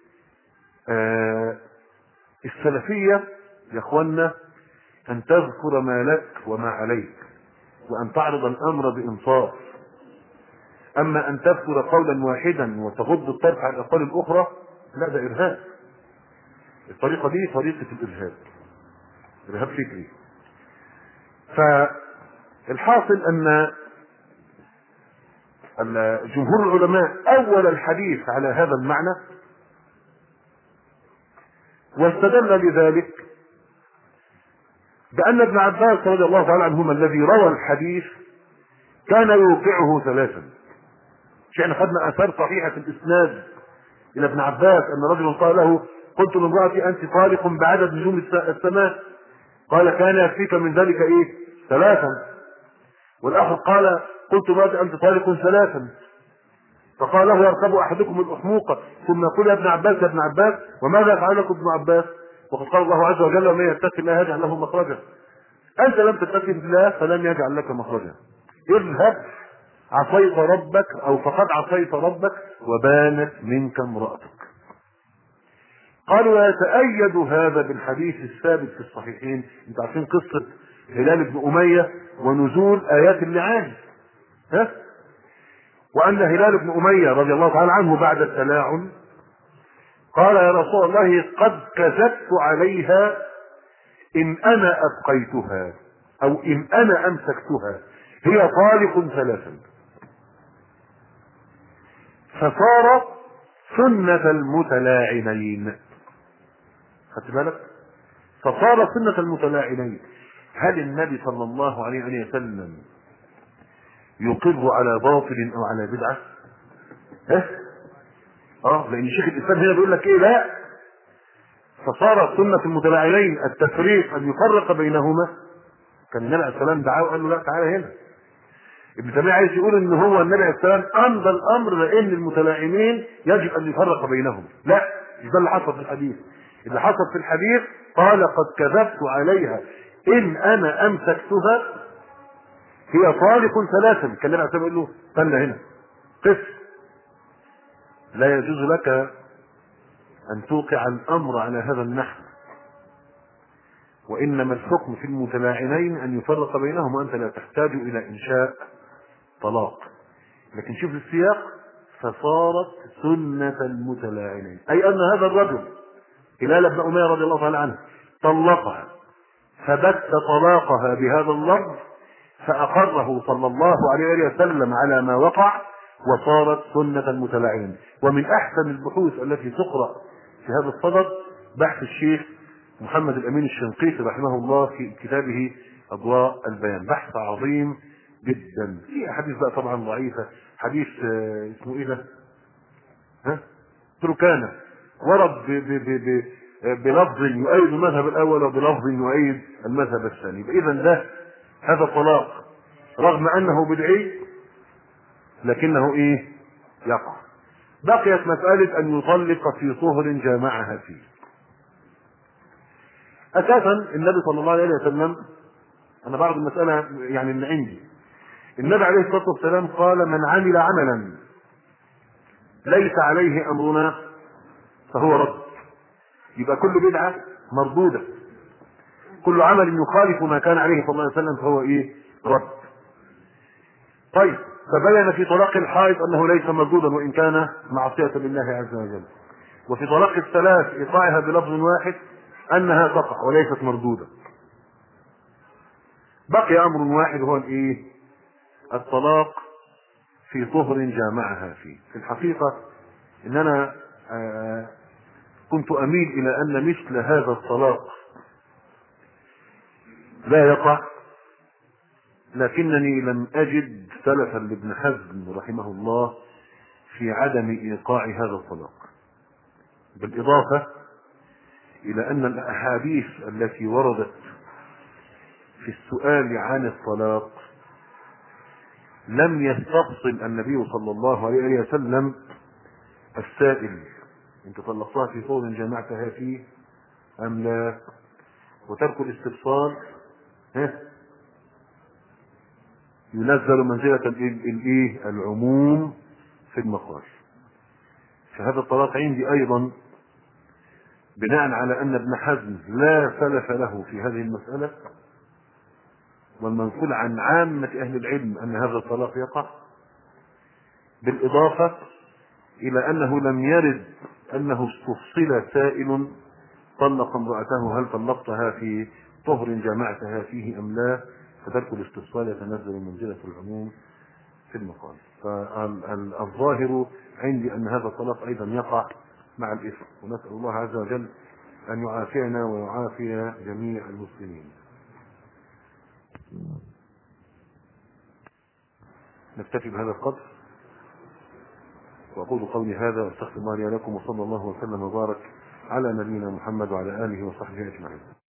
آه السلفية يا إخوانا أن تذكر ما لك وما عليك، وأن تعرض الأمر بإنصاف. أما أن تذكر قولا واحدا وتغض الطرف عن الأقوال الأخرى، لا ده إرهاب. الطريقة دي طريقة الإرهاب، إرهاب فكري. فالحاصل أن جمهور العلماء أول الحديث على هذا المعنى، واستدل لذلك بأن ابن عباس رضي الله تعالى عنهما الذي روى الحديث كان يوقعه ثلاثا. احنا خدنا آثار صحيحة في الإسناد إلى ابن عباس أن رجلا قال له قلت لامرأتي أنت طالق بعدد نجوم السماء، قال كان يكفيك من ذلك إيه؟ ثلاثا. والآخر قال قلت لامرأتي أنت طالق ثلاثا، فقال له يركب أحدكم الأحموقة ثم يقول يا ابن عباس يا ابن عباس وماذا يفعل لكم ابن عباس؟ وقد قال الله عز وجل ومن يتق الله يجعل له مخرجا. أنت لم تتق الله فلن يجعل لك مخرجا. اذهب عصيت ربك أو فقد عصيت ربك وبانت منك امرأتك. قالوا ويتأيد هذا بالحديث الثابت في الصحيحين. انتوا عارفين قصة هلال بن أمية ونزول آيات اللعان، ها؟ وأن هلال بن أمية رضي الله تعالى عنه بعد التلاعن قال يا رسول الله قد كذبت عليها إن أنا أبقيتها أو إن أنا أمسكتها، هي طالق ثلاثا. فصار سنة المتلاعنين. خدت بالك؟ فصار سنة المتلاعنين. هل النبي صلى الله عليه وسلم يقر على باطل أو على بدعة؟ ها؟ اه لأن شيخ الإسلام هنا بيقول لك إيه؟ لا، فصار سنة المتلاعنين التفريق، أن يفرق بينهما كان النبي عليه السلام دعاه وقال له لا تعالى هنا. ابن تيمية عايز يقول ان هو النبي عليه السلام امضى الامر لان المتلاعنين يجب ان يفرق بينهم. لا، مش ده اللي حصل في الحديث. اللي حصل في الحديث قال قد كذبت عليها ان انا امسكتها هي طالق ثلاثا. كان النبي عليه السلام يقول له استنى هنا قف، لا يجوز لك ان توقع الامر على هذا النحو، وانما الحكم في المتلاعنين ان يفرق بينهم وانت لا تحتاج الى انشاء طلاق. لكن شوف السياق، فصارت سنة المتلاعنين، اي ان هذا الرجل هلال بن أمية رضي الله تعالى عنه طلقها فبت طلاقها بهذا اللفظ، فأقره صلى الله عليه وسلم على ما وقع، وصارت سنة المتلاعنين. ومن أحسن البحوث التي تقرأ في هذا الصدد بحث الشيخ محمد الأمين الشنقيطي رحمه الله في كتابه أضواء البيان، بحث عظيم جدا. في أحاديث بقى طبعا ضعيفة، حديث آه اسمه إيه ده؟ ها؟ تركانة ورد ب ب ب ب بلفظ يؤيد المذهب الأول وبلفظ يؤيد المذهب الثاني. إذا ده هذا طلاق رغم أنه بدعي لكنه إيه؟ يقع. بقيت مسألة أن يطلق في طهر جامعها فيه. أساسا النبي صلى الله عليه وسلم، أنا بعرض المسألة يعني من عندي، النبي عليه الصلاة والسلام قال من عمل عملا ليس عليه أمرنا فهو رد. يبقى كل بدعة مردودة، كل عمل يخالف ما كان عليه صلى الله عليه وسلم فهو إيه؟ رد. طيب، فبين في طلاق الحائض أنه ليس مردودا وإن كان معصية لله عز وجل، وفي طلاق الثلاث إيقاعها بلفظ واحد أنها تقع وليست مردودة. بقي أمر واحد هو الإيه؟ الطلاق في طهر جامعها فيه. في الحقيقة إن أنا آه كنت أميل إلى أن مثل هذا الطلاق لا يقع، لكنني لم أجد سلفا لابن حزم رحمه الله في عدم إيقاع هذا الطلاق، بالإضافة إلى أن الأحاديث التي وردت في السؤال عن الطلاق لم يستفصل النبي صلى الله عليه وسلم السائل انت طلقتها في طول جمعتها فيه أم لا، وترك الاستفصال ينزل منزلة الايه؟ العموم في المقال. فهذا الطلاق عندي ايضا بناء على ان ابن حزم لا سلف له في هذه المسألة، والمنقول عن عامة اهل العلم ان هذا الطلاق يقع، بالاضافة الى انه لم يرد انه استفصل سائل طلق امرأته هل طلقتها في طهر جامعتها فيه ام لا، فترك الاستفصال يتنزل منزلة العموم في المقال. فالظاهر عندي ان هذا الطلاق ايضا يقع مع الاثم، ونسأل الله عز وجل ان يعافينا ويعافي جميع المسلمين. نكتفي بهذا القدر، واقول قولي هذا واستغفر الله لي ولكم، وصلى الله وسلم وبارك على نبينا محمد وعلى اله وصحبه اجمعين.